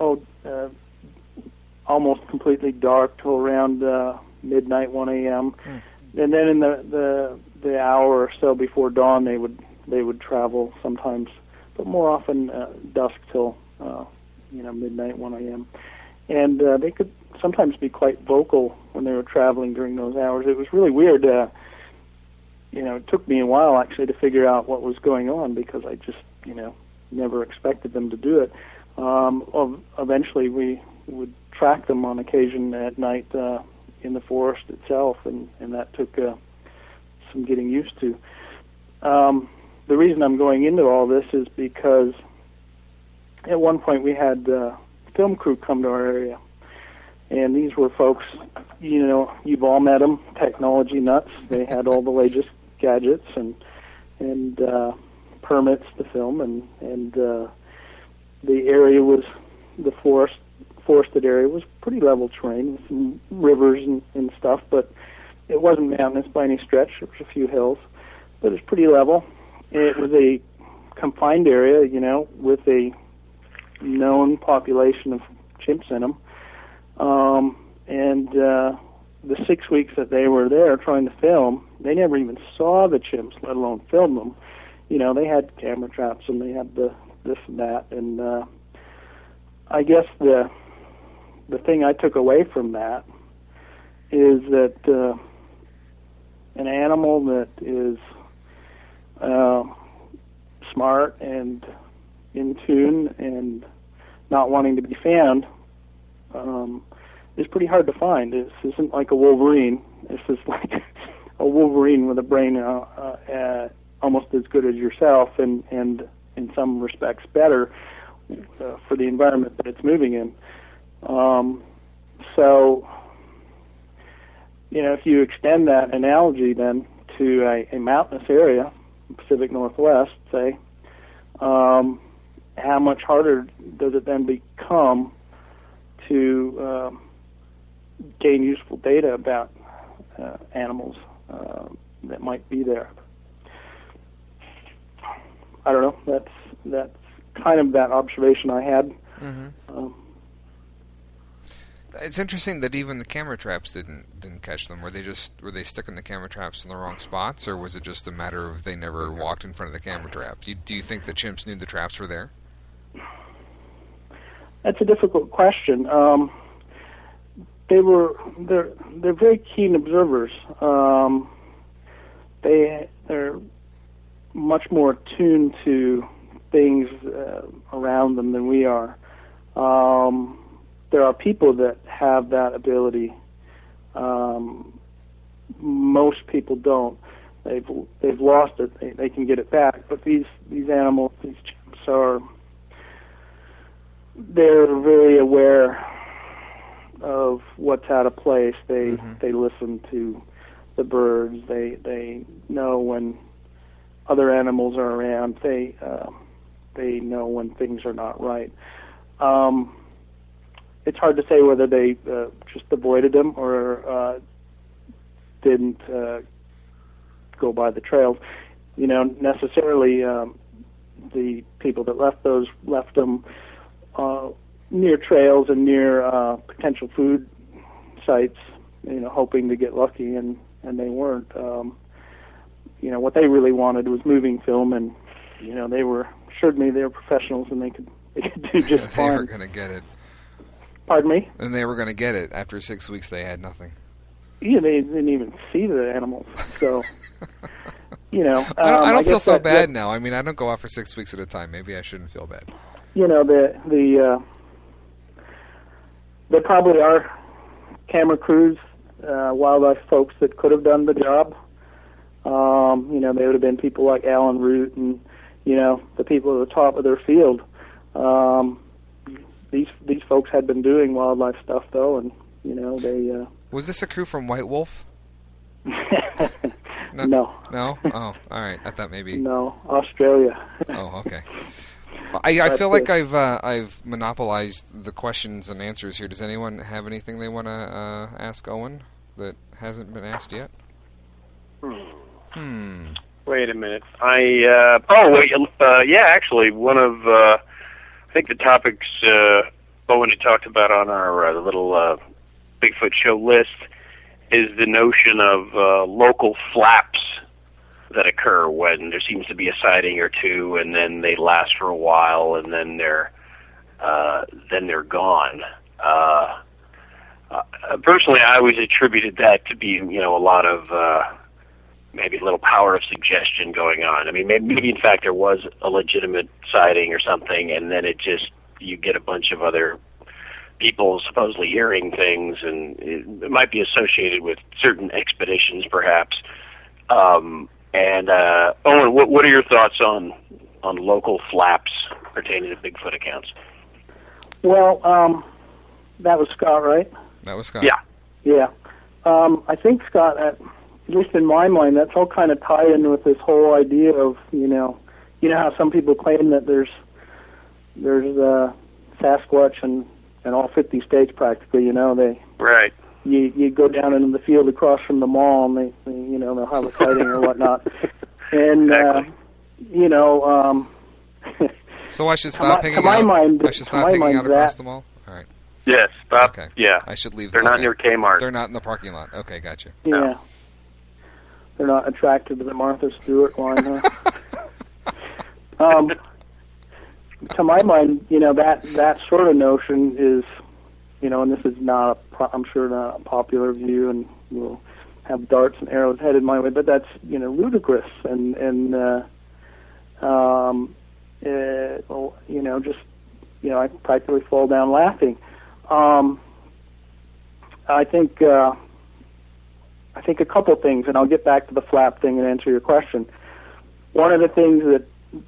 almost completely dark till around midnight, 1 a.m. And then in the hour or so before dawn, they would travel sometimes, but more often dusk till midnight, 1 a.m. And they could sometimes be quite vocal when they were traveling during those hours. It was really weird. It took me a while actually to figure out what was going on, because I just never expected them to do it. Eventually, we would track them on occasion at night in the forest itself, and that took some getting used to. The reason I'm going into all this is because at one point we had film crew come to our area, and these were folks, you've all met them, technology nuts. They had all the latest gadgets and permits to film, and the area was, the forested area was pretty level terrain with some rivers and stuff, but it wasn't mountainous by any stretch. There was a few hills, but it was pretty level. It was a confined area, with a known population of chimps in them. And the 6 weeks that they were there trying to film, they never even saw the chimps, let alone film them. They had camera traps and they had this and that. And I guess the thing I took away from that is that an animal that is smart and in tune and not wanting to be found is pretty hard to find. This isn't like a wolverine. This is like a wolverine with a brain almost as good as yourself, and in some respects better for the environment that it's moving in. So, if you extend that analogy then to a mountainous area, Pacific Northwest, say, how much harder does it then become to gain useful data about animals that might be there? I don't know. That's kind of that observation I had. Mm-hmm. It's interesting that even the camera traps didn't catch them. Were they sticking the camera traps in the wrong spots, or was it just a matter of they never walked in front of the camera trap? Do you think the chimps knew the traps were there? That's a difficult question. They're very keen observers. They're much more attuned to things around them than we are. There are people that have that ability. Most people don't. They've lost it. They can get it back. But these animals, these chimps, they're very aware of what's out of place. They listen to the birds. They know when other animals are around. They know when things are not right. It's hard to say whether they just avoided them or didn't go by the trails. Necessarily the people that left them near trails and near potential food sites, hoping to get lucky, and they weren't. What they really wanted was moving film, and they assured me they were professionals and they could do just fine. They were going to get it. Pardon me? And they were going to get it. After 6 weeks, they had nothing. Yeah, they didn't even see the animals. So, I don't feel so bad now. I mean, I don't go out for 6 weeks at a time. Maybe I shouldn't feel bad. There probably are camera crews, wildlife folks that could have done the job. They would have been people like Alan Root and, the people at the top of their field. These folks had been doing wildlife stuff, though, and, they... Was this a crew from White Wolf? No. No? Oh, all right. I thought maybe... No, Australia. Oh, okay. I feel like I've monopolized the questions and answers here. Does anyone have anything they want to ask Owen that hasn't been asked yet? Wait a minute. Actually, one of I think the topics Owen had talked about on our little Bigfoot show list is the notion of local flaps that occur when there seems to be a sighting or two, and then they last for a while, and then they're gone. Personally, I always attributed that to be, a lot of maybe a little power of suggestion going on. I mean, maybe in fact there was a legitimate sighting or something, and then you get a bunch of other people supposedly hearing things, and it might be associated with certain expeditions, perhaps. Owen, what are your thoughts on local flaps pertaining to Bigfoot accounts? Well, that was Scott, right? That was Scott. Yeah. Yeah. I think, Scott, at least in my mind, that's all kind of tied in with this whole idea of, you know how some people claim that there's Sasquatch in all 50 states practically, Right. You go down into the field across from the mall and they they'll have a sighting or whatnot. And, Exactly. So I should stop hanging to my out. mind, I should stop hanging out across the mall. All right. Yes. Stop. Okay. Yeah. I should leave. They're not okay. near Kmart. They're not in the parking lot. Okay, gotcha. Yeah. No. They're not attracted to the Martha Stewart line, huh? To my mind, that sort of notion is, and this is I'm sure not a popular view, and we'll have darts and arrows headed my way, but that's, ludicrous, and I practically fall down laughing. I think a couple things, and I'll get back to the flap thing and answer your question. One of the things that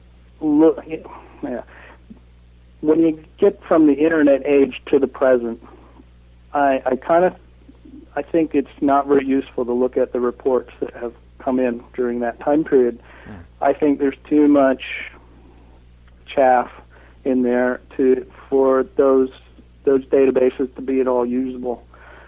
when you get from the internet age to the present, I think it's not very useful to look at the reports that have come in during that time period. I think there's too much chaff in there for those databases to be at all usable.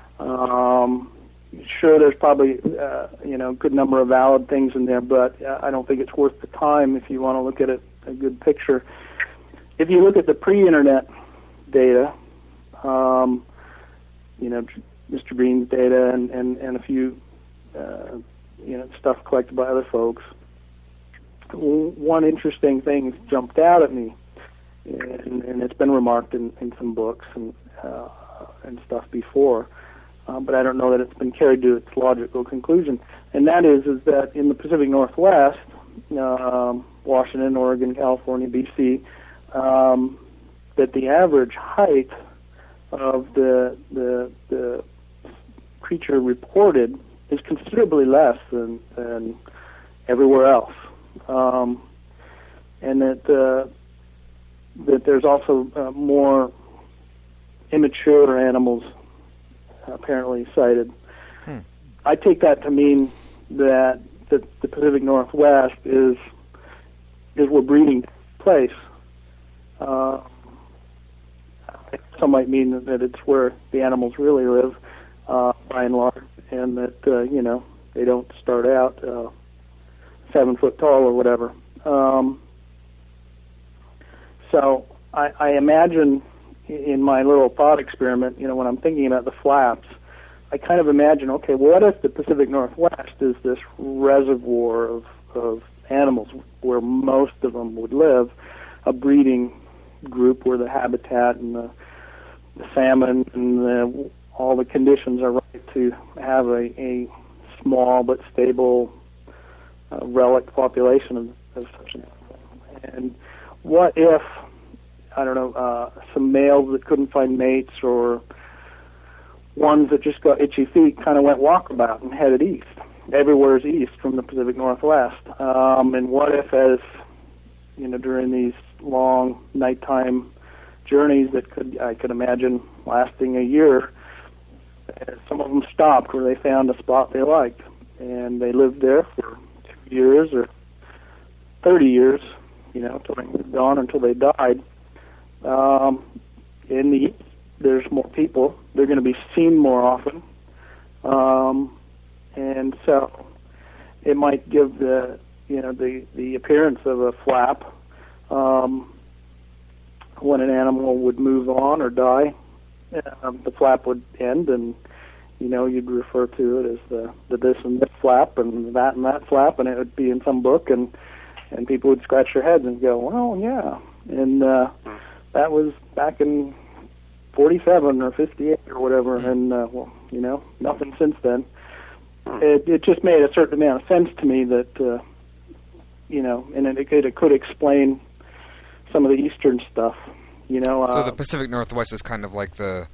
Sure, there's probably a good number of valid things in there, but I don't think it's worth the time if you want to look at a good picture. If you look at the pre-internet data, Mr. Breen's data and a few stuff collected by other folks, one interesting thing jumped out at me, and it's been remarked in some books and stuff before, but I don't know that it's been carried to its logical conclusion. And that is that in the Pacific Northwest, Washington, Oregon, California, BC, that the average height of the creature reported is considerably less than everywhere else, and that there's also more immature animals apparently sighted. I take that to mean that the Pacific Northwest is where breeding takes place. Some might mean that it's where the animals really live, by and large, and that they don't start out 7 foot tall or whatever. So I imagine in my little thought experiment, when I'm thinking about the flaps, I kind of imagine, okay, what if the Pacific Northwest is this reservoir of animals where most of them would live, a breeding group where the habitat and the salmon and all the conditions are right to have a small but stable relic population of such an animal. And what if, some males that couldn't find mates or ones that just got itchy feet kind of went walkabout and headed east? Everywhere's east from the Pacific Northwest. And what if, as during these long nighttime journeys that I could imagine lasting a year, some of them stopped where they found a spot they liked, and they lived there for 2 years or 30 years, until they moved on, until they died. There's more people. They're going to be seen more often, and so it might give the appearance of a flap when an animal would move on or die. The flap would end, and you'd refer to it as the this and this flap and that flap, and it would be in some book, and people would scratch their heads and go, well, yeah, and that was back in 47 or 58 or whatever, and nothing since then. It just made a certain amount of sense to me that and it could explain some of the eastern stuff. So the Pacific Northwest is kind of like the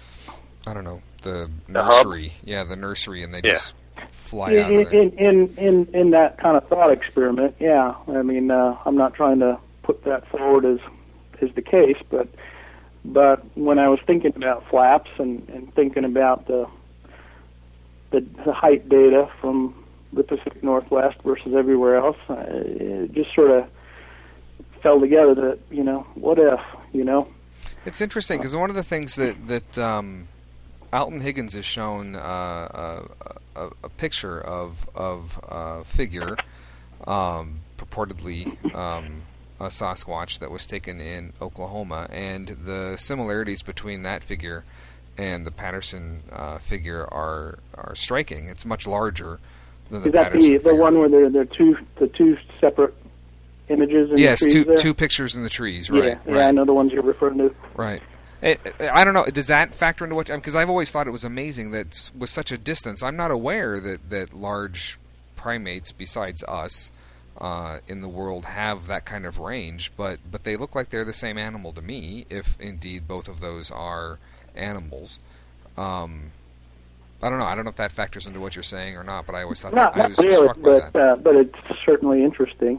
nursery. Yeah, the nursery, and they just fly out of there. In that kind of thought experiment, yeah. I mean, I'm not trying to put that forward as is the case, but when I was thinking about flaps and thinking about the height data from the Pacific Northwest versus everywhere else, it just sort of fell together that, what if, It's interesting because one of the things that Alton Higgins has shown a picture of a figure, purportedly a Sasquatch that was taken in Oklahoma, and the similarities between that figure and the Patterson figure are striking. It's much larger than the Patterson figure. Is that the one where there are the two separate images in the trees? Yes, two pictures in the trees, right. Yeah, I know the ones you're referring to. Right. I don't know, does that factor into what... Because I've always thought it was amazing that with such a distance, I'm not aware that large primates besides us in the world have that kind of range, but they look like they're the same animal to me, if indeed both of those are animals. I don't know if that factors into what you're saying or not, but I always thought I was really, struck by that. But it's certainly interesting.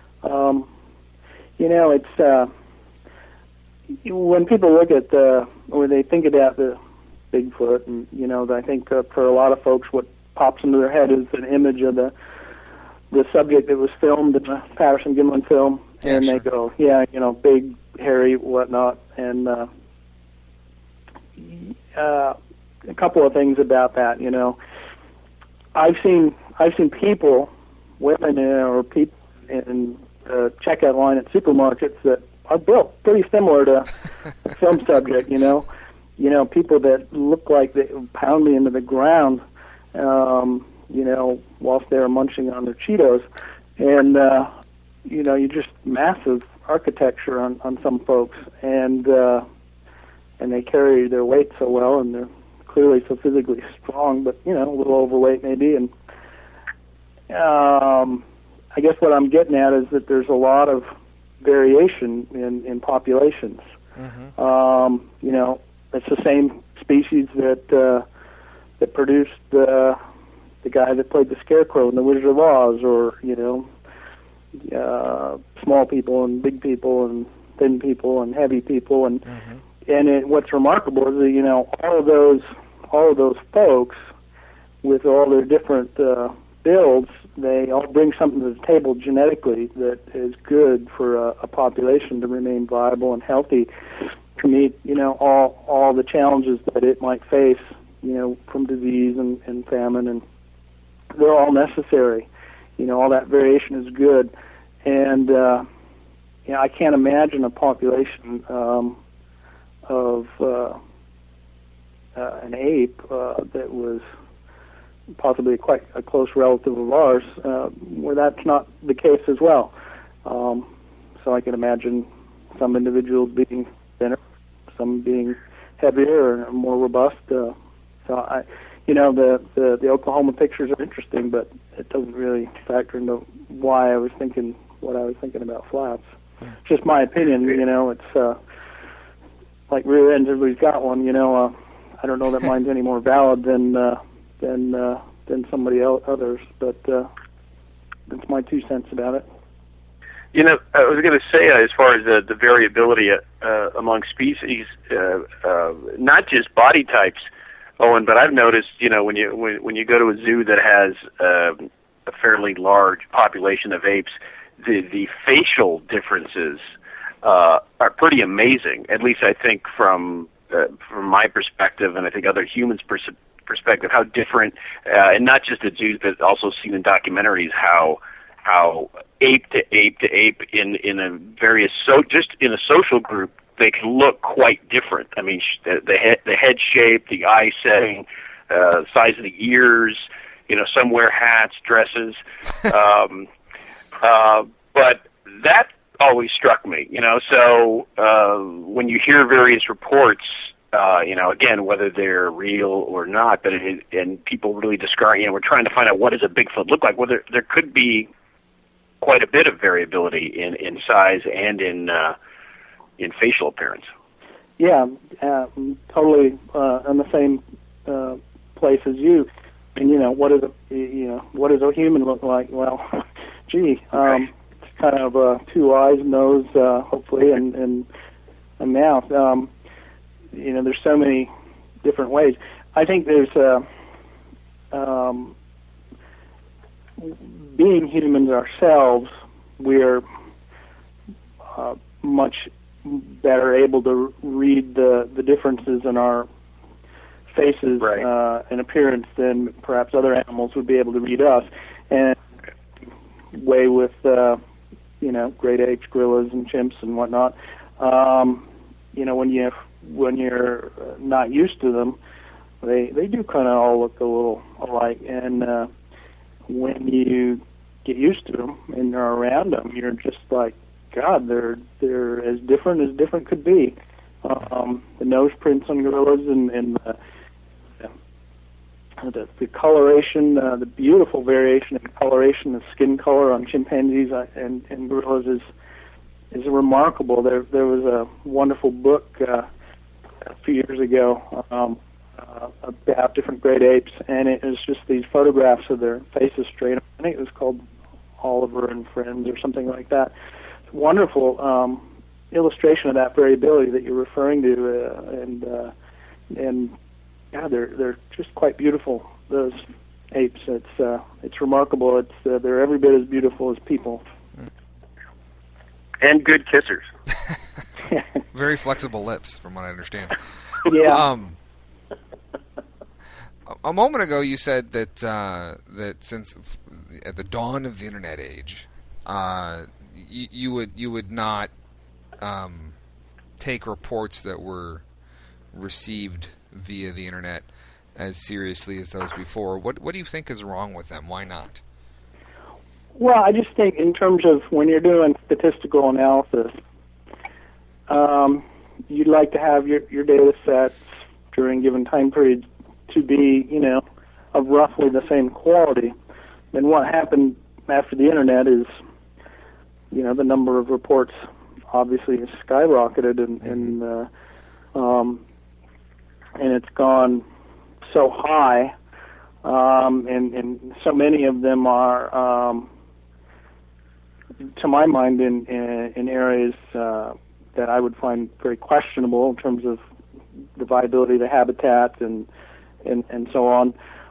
It's when people look at when they think about the Bigfoot, and I think for a lot of folks, what pops into their head is an image of the subject that was filmed in the Patterson-Gimlin film, and they go, big, hairy, whatnot, and a couple of things about that. I've seen people, women or people in the checkout line at supermarkets that are built pretty similar to the film subject. People that look like they pound me into the ground, whilst they're munching on their Cheetos, and you just massive architecture on some folks, and they carry their weight so well, and they're clearly so physically strong, but a little overweight maybe. And I guess what I'm getting at is that there's a lot of variation in populations. Mm-hmm. It's the same species that produced the guy that played the Scarecrow in The Wizard of Oz, or small people and big people and thin people and heavy people, and mm-hmm. and what's remarkable is that all of those folks with all their different builds, they all bring something to the table genetically that is good for a population to remain viable and healthy to meet all the challenges that it might face from disease and famine, and they're all necessary. All that variation is good, and I can't imagine a population of an ape that was possibly quite a close relative of ours, where that's not the case as well. So I can imagine some individuals being thinner, some being heavier or more robust. So the Oklahoma pictures are interesting, but it doesn't really factor into why I was thinking what I was thinking about flaps. It's just my opinion. It's like rear ends. Everybody's got one. I don't know that mine's any more valid than somebody others, but that's my 2 cents about it. I was going to say, as far as the variability among species, not just body types, Owen, but I've noticed, when you go to a zoo that has a fairly large population of apes, the facial differences are pretty amazing. At least I think from my perspective, and I think other humans' perspective, how different, and not just at zoos, but also seen in documentaries, how ape to ape to ape in a various just in a social group, they can look quite different. I mean, the head shape, the eye setting, size of the ears. Some wear hats, dresses, but that always struck me. So when you hear various reports, again, whether they're real or not, but and people really describe, we're trying to find out what does a Bigfoot look like. Well, there could be quite a bit of variability in size and in facial appearance. Yeah, totally on the same place as you. And what does a human look like? Well, gee, it's kind of 2 eyes, nose, hopefully, and amount. There's so many different ways. I think there's being humans ourselves, we're much better able to read the differences in our faces and appearance than perhaps other animals would be able to read us. And way with great apes, gorillas, and chimps and whatnot. When you're not used to them, they do kind of all look a little alike. And when you get used to them and you're around them, you're just like, God, they're as different could be. The nose prints on gorillas and the coloration, the beautiful variation in coloration of skin color on chimpanzees and gorillas is remarkable. There was a wonderful book a few years ago about different great apes, and it was just these photographs of their faces straight on. I think it was called Oliver and Friends or something like that. It's a wonderful illustration of that variability that you're referring to, and yeah, they're just quite beautiful, those apes. It's remarkable. They're every bit as beautiful as people. And good kissers. Very flexible lips, from what I understand. Yeah. A moment ago, you said that since at the dawn of the internet age, you would not take reports that were received via the internet as seriously as those before. What do you think is wrong with them? Why not? Well, I just think in terms of when you're doing statistical analysis, you'd like to have your data sets during given time periods to be, of roughly the same quality. And what happened after the internet is, the number of reports obviously has skyrocketed, and it's gone so high, and so many of them are, to my mind, in areas that I would find very questionable in terms of the viability of the habitat and so on.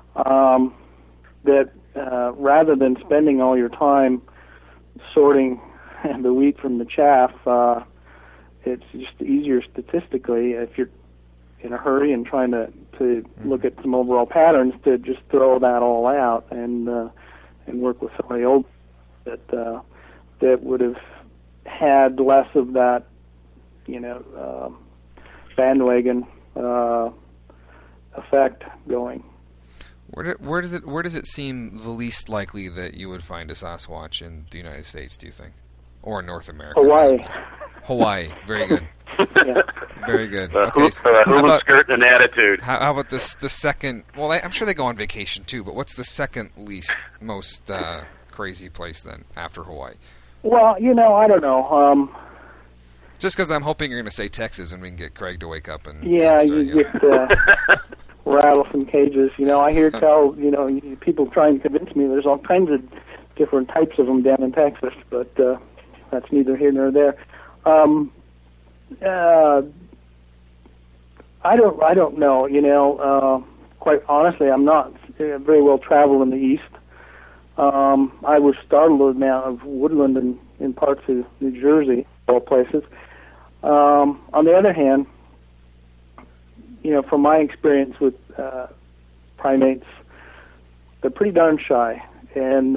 That rather than spending all your time sorting the wheat from the chaff, it's just easier statistically if you're in a hurry and trying to look at some overall patterns to just throw that all out and work with somebody old that would have had less of that bandwagon effect going. Where does it seem the least likely that you would find a Sasquatch in the United States, do you think? Or in North America? Hawaii. Very good. Yeah. Very good. Hula skirt and attitude. How about the second? Well, I'm sure they go on vacation too. But what's the second most crazy place then after Hawaii? Well, I don't know. Just because I'm hoping you're going to say Texas, and we can get Craig to wake up and you get rattle some cages. I hear people try and convince me there's all kinds of different types of them down in Texas, but that's neither here nor there. I don't know. Quite honestly, I'm not very well traveled in the East. I was startled with the amount of woodland in parts of New Jersey, all places. On the other hand, from my experience with primates, they're pretty darn shy, and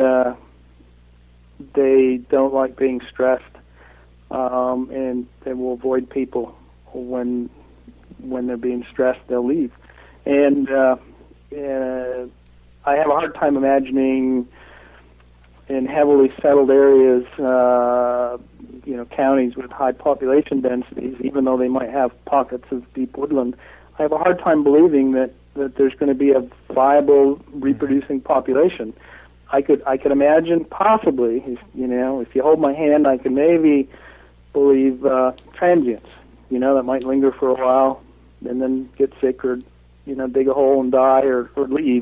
they don't like being stressed, and they will avoid people when they're being stressed. They'll leave, and I have a hard time imagining in heavily settled areas, counties with high population densities, even though they might have pockets of deep woodland, I have a hard time believing that there's going to be a viable reproducing population. I could imagine possibly, if you hold my hand, I can maybe believe transients, that might linger for a while and then get sick or, dig a hole and die or leave.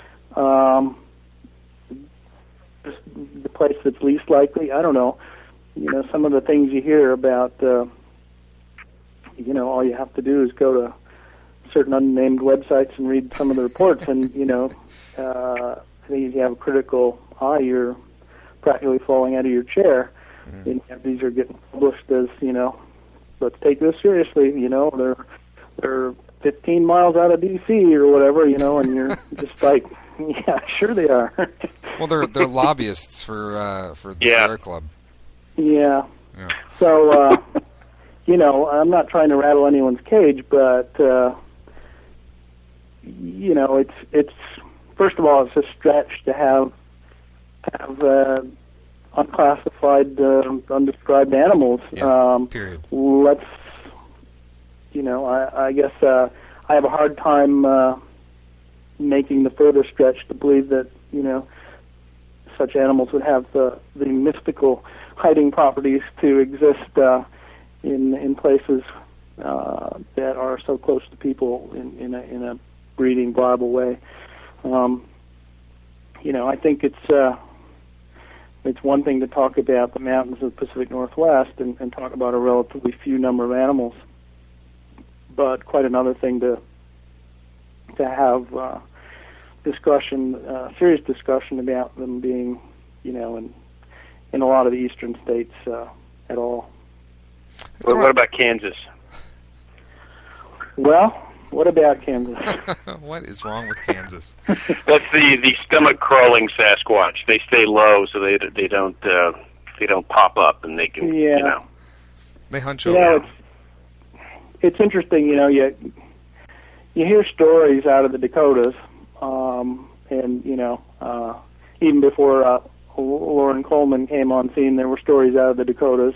Just the place that's least likely, I don't know. Some of the things you hear about all you have to do is go to certain unnamed websites and read some of the reports, and I think if you have a critical eye, you're practically falling out of your chair. And these are getting published as, let's take this seriously. They're 15 miles out of D.C. or whatever, and you're just like, yeah, sure they are. Well, they're lobbyists for the Sierra Club. Yeah. So, I'm not trying to rattle anyone's cage, but it's first of all, it's a stretch to have unclassified, undescribed animals. Period. Let's, I guess I have a hard time making the further stretch to believe that, such animals would have the mystical hiding properties to exist in places that are so close to people in a breeding, viable way. I think it's one thing to talk about the mountains of the Pacific Northwest and talk about a relatively few number of animals, but quite another thing to have serious discussion about them being, in a lot of the eastern states at all. What about Kansas? Well, what about Kansas? What is wrong with Kansas? That's the stomach crawling Sasquatch. They stay low so they don't pop up, and they can They hunch over. It's interesting. You hear stories out of the Dakotas, and even before Loren Coleman came on scene, there were stories out of the Dakotas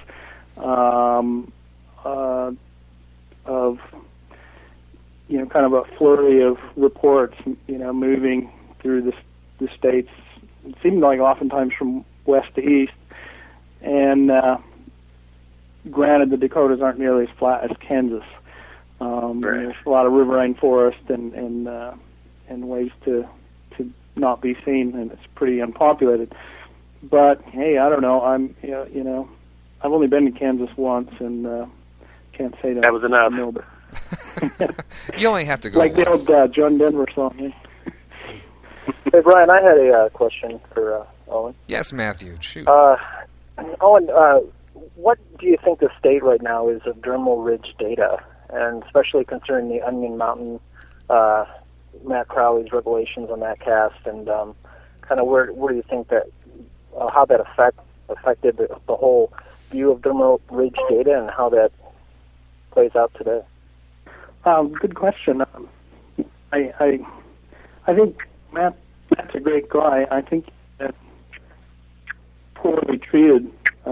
of kind of a flurry of reports, moving through the states. It seemed like oftentimes from west to east. And granted, the Dakotas aren't nearly as flat as Kansas. There's a lot of riverine forest and ways to not be seen, and it's pretty unpopulated. But hey, I don't know. I've only been to Kansas once, and can't say that was enough. You only have to go like once. the old John Denver song. Yeah. Hey, Brian, I had a question for Owen. Yes, Matthew. Shoot. Owen, what do you think the state right now is of dermal ridge data, and especially concerning the Onion Mountain, Matt Crowley's revelations on that cast, and kind of where do you think that, how that affected the whole view of dermal ridge data and how that plays out today? Good question. I think Matt's a great guy. I think that poorly treated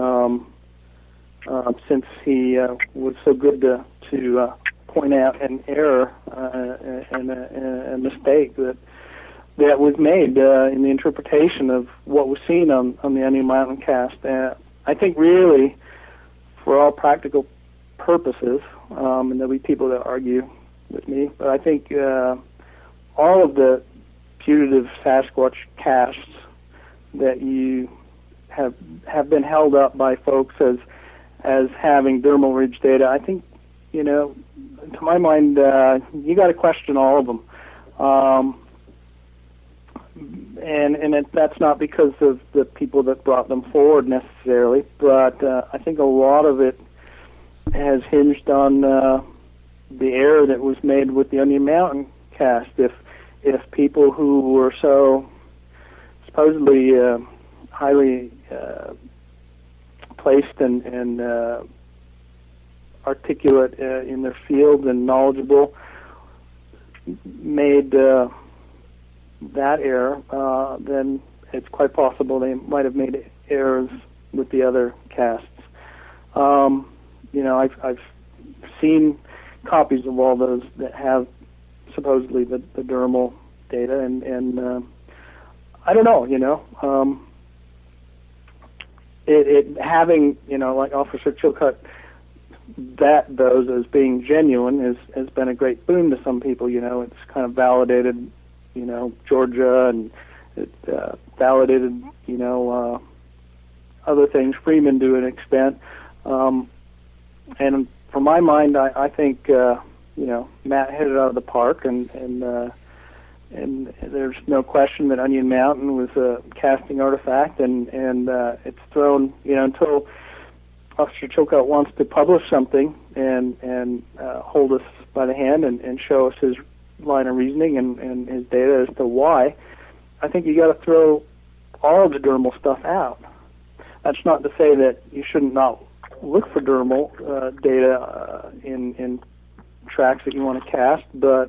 since he was so good to point out an error and a mistake that was made in the interpretation of what was seen on the Onion Mountain cast. I think really, for all practical purposes, and there'll be people that argue with me, but I think all of the putative Sasquatch casts that you have been held up by folks as having dermal ridge data, I think, to my mind, you got to question all of them. And that's not because of the people that brought them forward necessarily, but I think a lot of it has hinged on the error that was made with the Onion Mountain cast. If people who were so supposedly highly placed and articulate in their field and knowledgeable made that error, then it's quite possible they might have made errors with the other casts. I've seen copies of all those that have supposedly the dermal data, and I don't know, it having, like Officer Chilcutt, those as being genuine has been a great boon to some people. It's kind of validated, Georgia, and it validated, other things, Freeman to an extent, and for my mind, I think Matt hit it out of the park, and there's no question that Onion Mountain was a casting artifact, and it's thrown until Officer Chilcott wants to publish something and hold us by the hand and show us his line of reasoning and his data as to why. I think you got to throw all of the dermal stuff out. That's not to say that you shouldn't not look for dermal data in tracks that you want to cast, but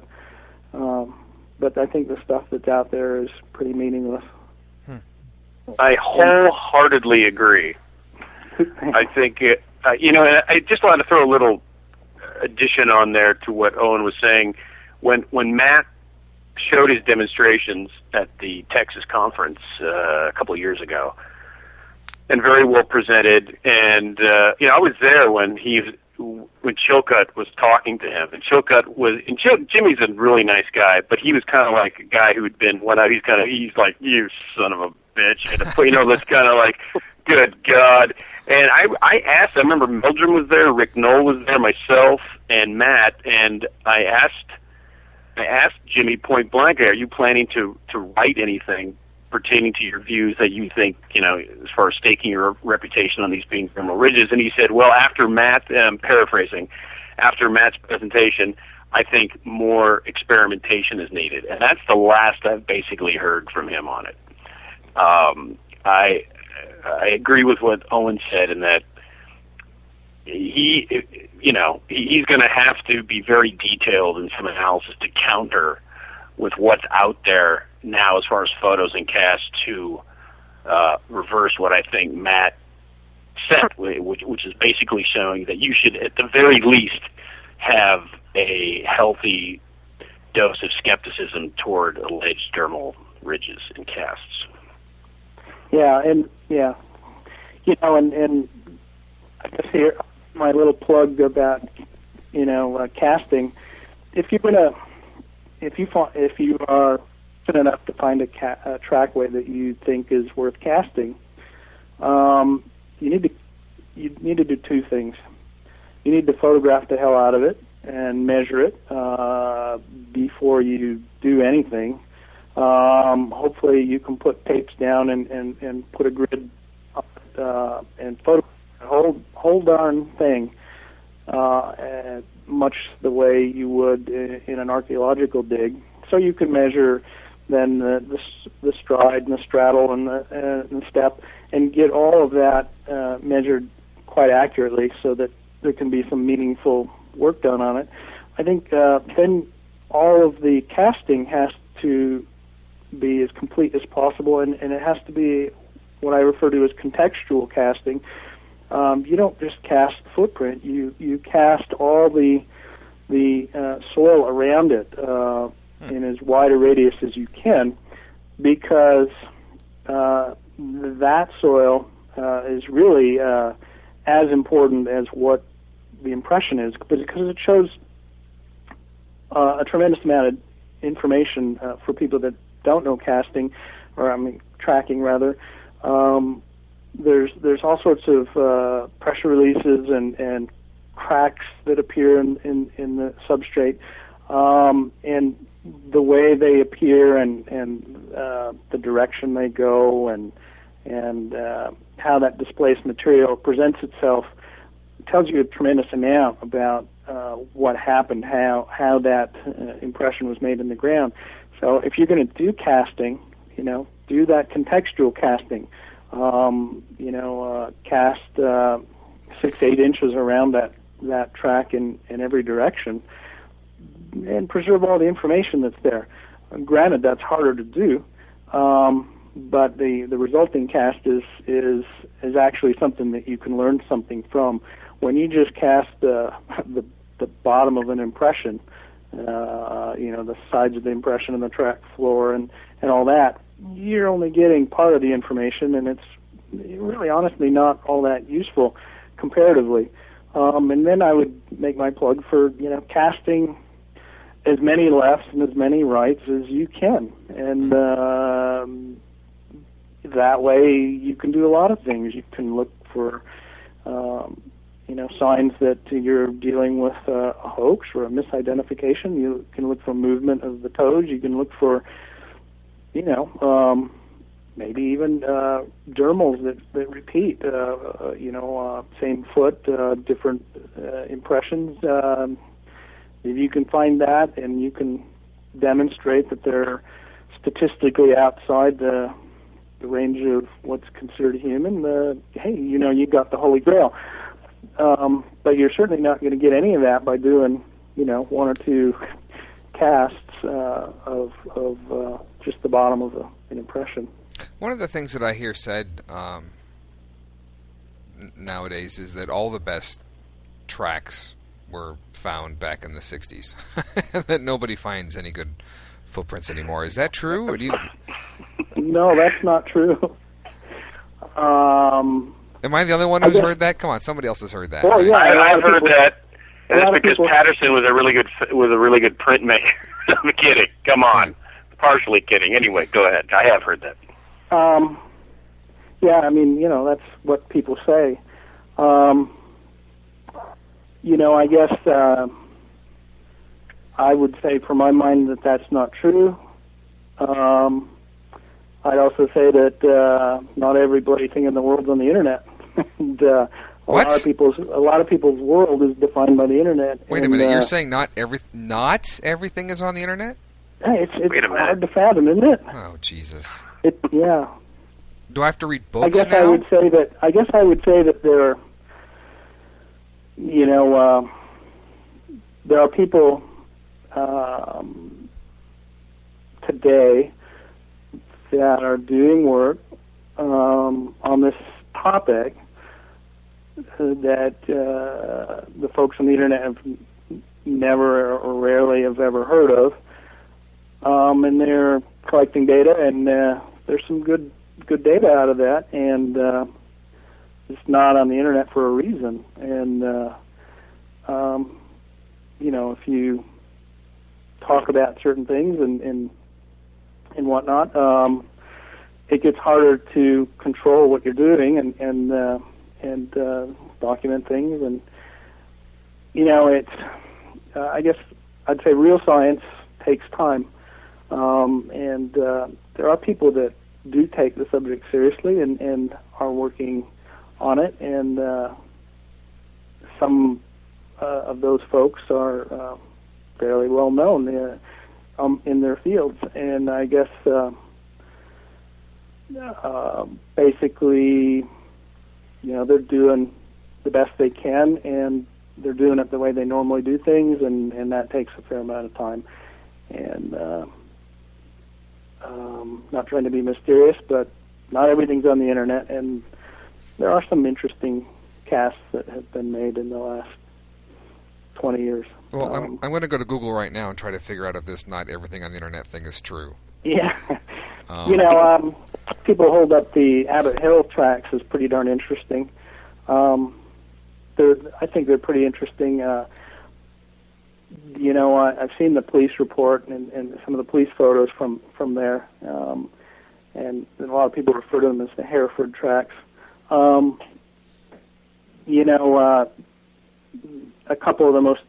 I think the stuff that's out there is pretty meaningless. I wholeheartedly agree. I think I just wanted to throw a little addition on there to what Owen was saying. When Matt showed his demonstrations at the Texas conference a couple of years ago, and very well presented, and I was there when Chilcott was talking to him, and Jimmy's a really nice guy, but he was kind of like a guy who had been he's like, you son of a bitch, and that's kind of like, good God. And I asked, I remember Meldrum was there, Rick Knoll was there, myself, and Matt, and I asked Jimmy point blank, are you planning to write anything pertaining to your views that you think, as far as staking your reputation on these being dermal ridges? And he said, well, after Matt, paraphrasing, after Matt's presentation, I think more experimentation is needed. And that's the last I've basically heard from him on it. I agree with what Owen said in that he's going to have to be very detailed in some analysis to counter with what's out there now as far as photos and casts to reverse what I think Matt said, which is basically showing that you should at the very least have a healthy dose of skepticism toward alleged dermal ridges and casts. And I guess here my little plug about casting. If you are good enough to find a trackway that you think is worth casting, you need to do two things. You need to photograph the hell out of it and measure it before you do anything. Hopefully you can put tapes down and put a grid up and photograph the whole darn thing, much the way you would in an archaeological dig. So you can measure then the stride and the straddle and the step, and get all of that measured quite accurately so that there can be some meaningful work done on it. I think then all of the casting has to be as complete as possible, and it has to be what I refer to as contextual casting. You don't just cast the footprint; you cast all the soil around it in as wide a radius as you can, because that soil is really as important as what the impression is, because it shows a tremendous amount of information for people that don't know casting, tracking rather. There's all sorts of pressure releases and cracks that appear in the substrate, and the way they appear and the direction they go and how that displaced material presents itself tells you a tremendous amount about what happened, how that impression was made in the ground. So if you're going to do casting, do that contextual casting. Cast 6-8 inches around that track in every direction, and preserve all the information that's there. Granted, that's harder to do, but the resulting cast is actually something that you can learn something from. When you just cast the bottom of an impression, the sides of the impression and the track floor and all that, you're only getting part of the information, and it's really honestly not all that useful comparatively. And then I would make my plug for casting as many lefts and as many rights as you can, and that way you can do a lot of things. You can look for signs that you're dealing with a hoax or a misidentification. You can look for movement of the toes. You can look for, maybe even dermals that repeat. Same foot, different impressions. If you can find that, and you can demonstrate that they're statistically outside the range of what's considered human, hey, you got the Holy Grail. But you're certainly not going to get any of that by doing, one or two casts of just the bottom of an impression. One of the things that I hear said nowadays is that all the best tracks were found back in the 60s. That nobody finds any good footprints anymore. Is that true? Or do you... No, that's not true. Am I the only one who's heard that? Come on, somebody else has heard that. Well, right? yeah, I've heard that. And that's because Patterson was a really good printmaker. I'm kidding. Come on. Partially kidding. Anyway, go ahead. I have heard that. Yeah, I mean, that's what people say. I guess I would say for my mind that that's not true. I'd also say that not every bloody thing in the world's on the internet. And, a lot of people's world is defined by the internet. Wait a minute, you're saying not everything is on the internet? Hey, it's hard to fathom, isn't it? Oh, Jesus. Yeah. Do I have to read books I guess now? I would say that there, there are people today that are doing work on this topic that the folks on the internet have never or rarely have ever heard of, and they're collecting data, and there's some good data out of that, and it's not on the internet for a reason. And if you talk about certain things and whatnot, it gets harder to control what you're doing and document things. And it's I guess I'd say real science takes time, and there are people that do take the subject seriously and are working on it, and some of those folks are fairly well known in their fields, and I guess basically, they're doing the best they can, and they're doing it the way they normally do things, and that takes a fair amount of time. And not trying to be mysterious, but not everything's on the internet, and there are some interesting casts that have been made in the last 20 years. Well, I'm going to go to Google right now and try to figure out if this not everything on the internet thing is true. Yeah. People hold up the Abbott Hill tracks as pretty darn interesting. I think they're pretty interesting. I've seen the police report and some of the police photos from there, and a lot of people refer to them as the Hereford tracks. A couple of the most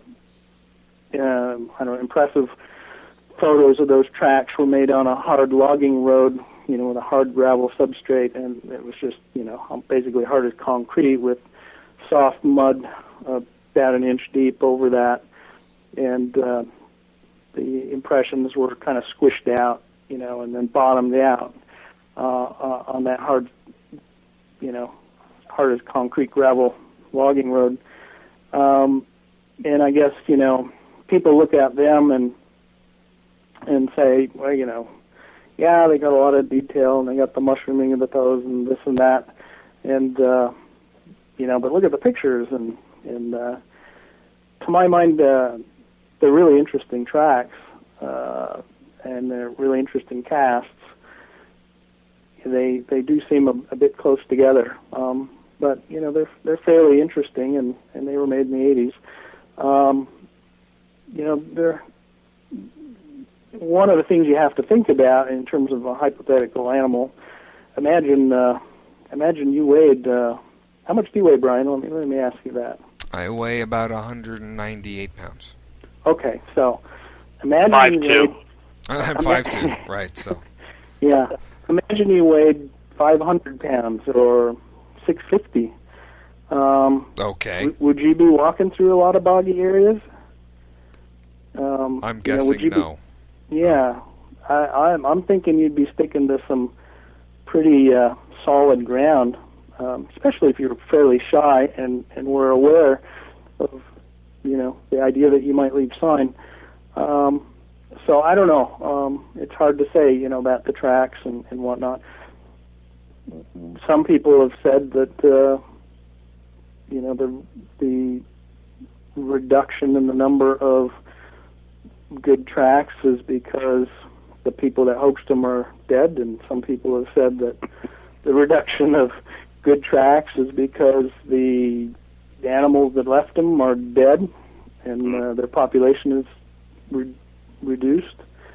impressive photos of those tracks were made on a hard logging road, with a hard gravel substrate, and it was just, basically hard as concrete with soft mud about an inch deep over that, and the impressions were kind of squished out, and then bottomed out on that hard hard as concrete gravel logging road. And I guess, people look at them and say, well, yeah, they got a lot of detail, and they got the mushrooming of the toes and this and that, and but look at the pictures, and to my mind, they're really interesting tracks, and they're really interesting casts. They do seem a bit close together, but they're fairly interesting, and they were made in the 80s. They're one of the things you have to think about in terms of a hypothetical animal. Imagine you weighed How much do you weigh, Brian? Let me ask you that. I weigh about 198 pounds. Okay, so imagine 5'2". I'm 5'2", right, so. Yeah. Imagine you weighed 500 pounds or 650. Okay. Would you be walking through a lot of boggy areas? I'm guessing no. Yeah. I'm thinking you'd be sticking to some pretty solid ground, especially if you're fairly shy and were aware of, the idea that you might leave sign. So I don't know. It's hard to say, about the tracks and whatnot. Some people have said that, the reduction in the number of good tracks is because the people that hoaxed them are dead, and some people have said that the reduction of good tracks is because the animals that left them are dead, and their population is reduced.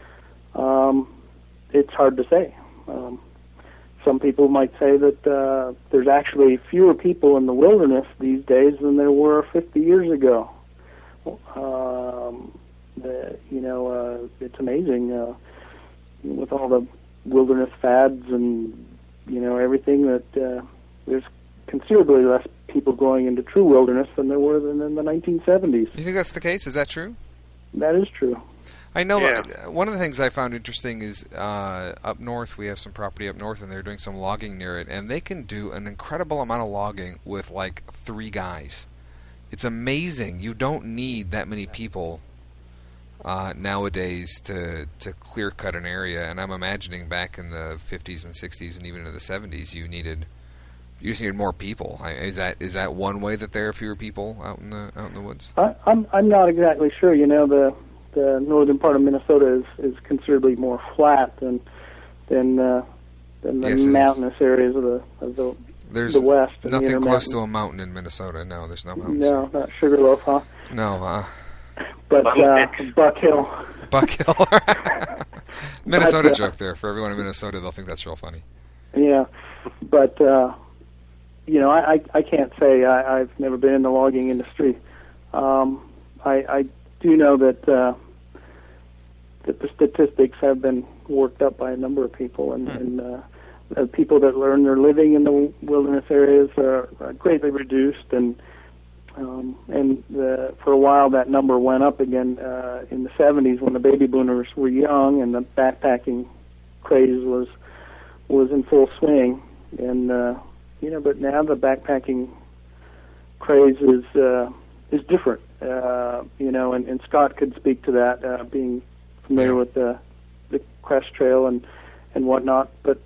It's hard to say. Some people might say that there's actually fewer people in the wilderness these days than there were 50 years ago. It's amazing with all the wilderness fads and everything that there's considerably less people going into true wilderness than there were in the 1970s. You think that's the case? Is that true? That is true. I know. Yeah. One of the things I found interesting is up north, we have some property up north, and they're doing some logging near it, and they can do an incredible amount of logging with like 3 guys. It's amazing. You don't need that many people nowadays to clear cut an area, and I'm imagining back in the 50s and 60s and even into the 70s, you just needed more people. Is that one way that there are fewer people out in the woods? I'm not exactly sure. The northern part of Minnesota is considerably more flat than the mountainous areas of the west. There's nothing close to a mountain in Minnesota. No, there's no mountains. No, not Sugarloaf, huh? No. But Buck Hill. Buck Hill. Minnesota joke there. For everyone in Minnesota, they'll think that's real funny. Yeah, but I can't say I've never been in the logging industry. I do know that the statistics have been worked up by a number of people, and people that learn their living in the wilderness areas are greatly reduced, and for a while that number went up again in the 70s when the baby boomers were young and the backpacking craze was in full swing, and but now the backpacking craze is different. And Scott could speak to that, being familiar with the Crest Trail and whatnot. But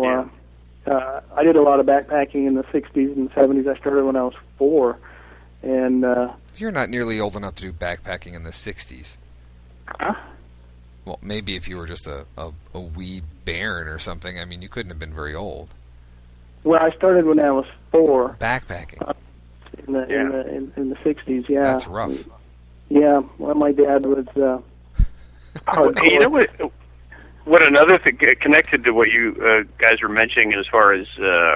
I did a lot of backpacking in the 60s and 70s. I started when I was 4, and you're not nearly old enough to do backpacking in the 60s. Huh? Well, maybe if you were just a wee bairn or something. I mean, you couldn't have been very old. Well, I started when I was 4. Backpacking. In the 60s, yeah. That's rough. Yeah, well, my dad was hardcore. What another thing connected to what you guys were mentioning as far as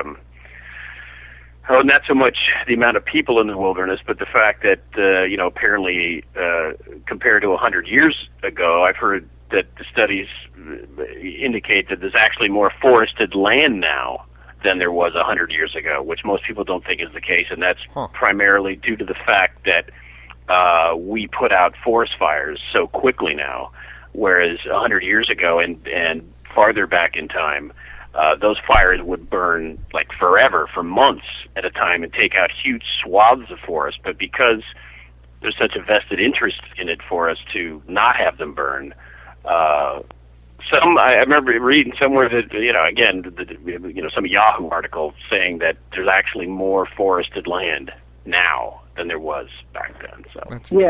not so much the amount of people in the wilderness, but the fact that apparently compared to 100 years ago, I've heard that the studies indicate that there's actually more forested land now than there was 100 years ago, which most people don't think is the case, and that's primarily due to the fact that we put out forest fires so quickly now, whereas 100 years ago and farther back in time, those fires would burn like forever, for months at a time, and take out huge swaths of forest. But because there's such a vested interest in it for us to not have them burn, I remember reading somewhere that some Yahoo article saying that there's actually more forested land now than there was back then. So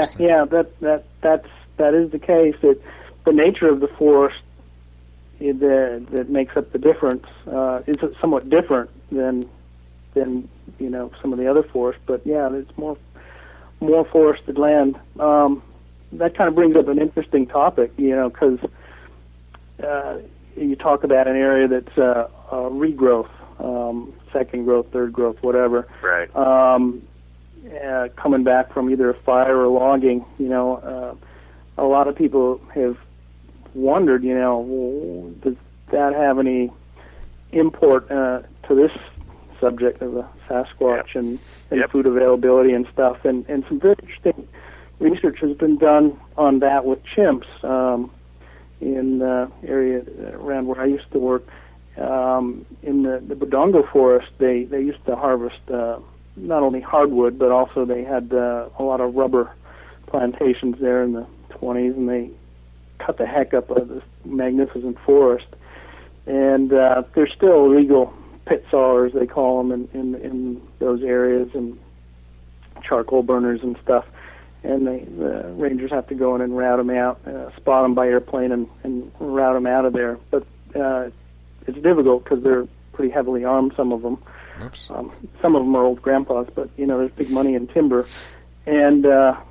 that is the case. The nature of the forest that makes up the difference is somewhat different than some of the other forests. But yeah, there's more forested land. That kind of brings up an interesting topic, because you talk about an area that's regrowth. second growth, third growth, whatever. Right. Coming back from either a fire or logging, a lot of people have wondered, well, does that have any import to this subject of the Sasquatch and food availability and stuff? And some very interesting research has been done on that with chimps in the area around where I used to work. In the Budongo forest, they used to harvest not only hardwood, but also they had a lot of rubber plantations there in the 20s, and they cut the heck up of this magnificent forest. And there's still illegal pit sawers, they call them, in those areas, and charcoal burners and stuff. And the rangers have to go in and route them out, spot them by airplane, and route them out of there. But it's difficult because they're pretty heavily armed, some of them. Oops. Some of them are old grandpas, but, there's big money in timber. And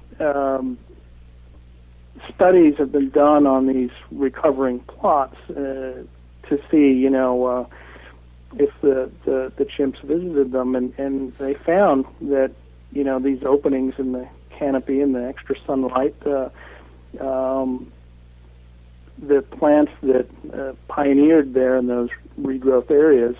studies have been done on these recovering plots to see, if the chimps visited them, and they found that, these openings in the canopy and the extra sunlight, the plants that pioneered there in those regrowth areas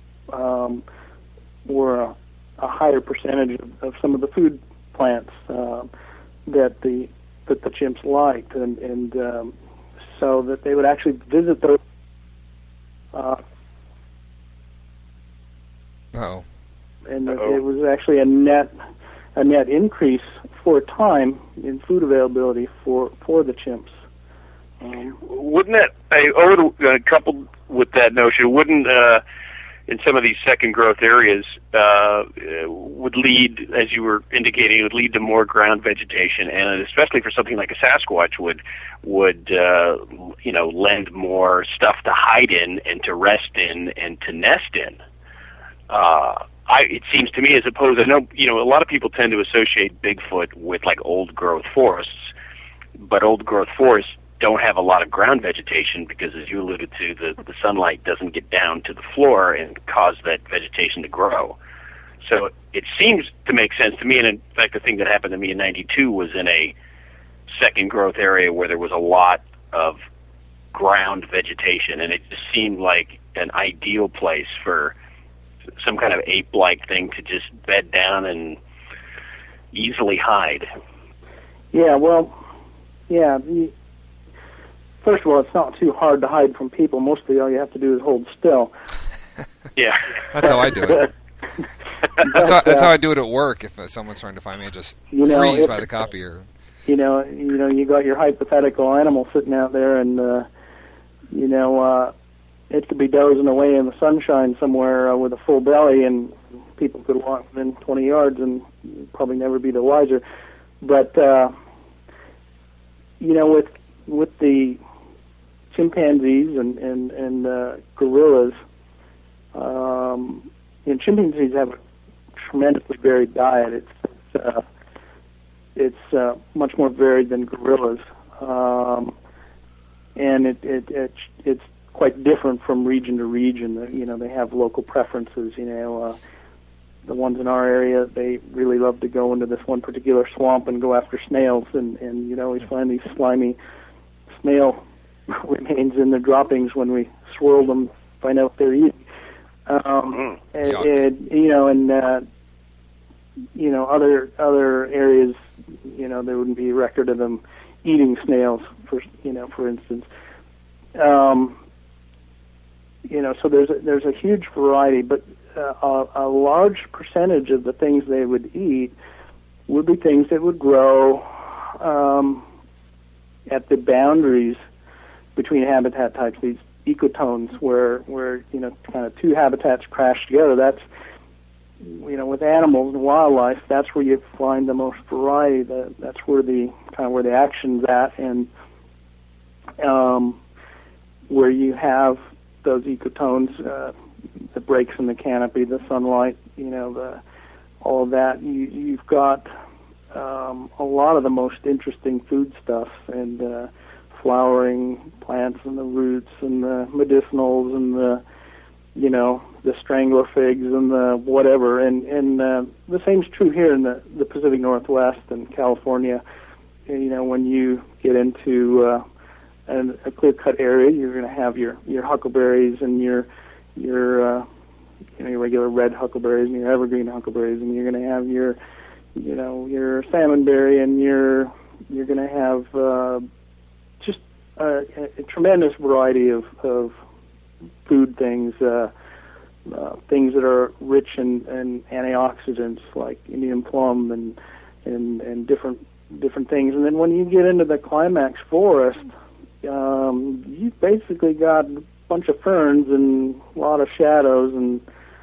were a higher percentage of some of the food plants that the chimps liked, and so that they would actually visit those. And it was actually a net increase for a time in food availability for the chimps. Wouldn't that, coupled with that notion, wouldn't in some of these second growth areas would lead, as you were indicating, it would lead to more ground vegetation, and especially for something like a Sasquatch would lend more stuff to hide in and to rest in and to nest in. It seems to me, as opposed, I know, a lot of people tend to associate Bigfoot with like old growth forests, but old growth forests don't have a lot of ground vegetation because, as you alluded to, the sunlight doesn't get down to the floor and cause that vegetation to grow. So it seems to make sense to me, and in fact the thing that happened to me in 92 was in a second growth area where there was a lot of ground vegetation, and it just seemed like an ideal place for some kind of ape-like thing to just bed down and easily hide. Yeah, well, yeah. First of all, it's not too hard to hide from people. Mostly all you have to do is hold still. Yeah. That's how I do it. That's how I do it at work. If someone's trying to find me, I just freeze by the copier. You got your hypothetical animal sitting out there, and it could be dozing away in the sunshine somewhere with a full belly, and people could walk within 20 yards and probably never be the wiser. But with the chimpanzees and gorillas, chimpanzees have a tremendously varied diet. It's much more varied than gorillas, and it's quite different from region to region. They have local preferences. The ones in our area, they really love to go into this one particular swamp and go after snails, and you always find these slimy snail remains in the droppings when we swirl them, find out what they're eating. Other areas, there wouldn't be a record of them eating snails, for instance. So there's a huge variety, but a large percentage of the things they would eat would be things that would grow at the boundaries between habitat types, these ecotones, where kind of two habitats crash together. That's with animals and wildlife, that's where you find the most variety. That's where the action's at, and where you have those ecotones, the breaks in the canopy, the sunlight, all of that. You've got a lot of the most interesting foodstuffs and flowering plants and the roots and the medicinals and the the strangler figs and the whatever, and the same's true here in the Pacific Northwest and California. You know, when you get into a clear-cut area, you're going to have your huckleberries and your regular red huckleberries and your evergreen huckleberries, and you're going to have your salmonberry, and you're going to have just a tremendous variety of food things, things that are rich in antioxidants like Indian plum and different things. And then when you get into the climax forest, you've basically got a bunch of ferns and a lot of shadows, and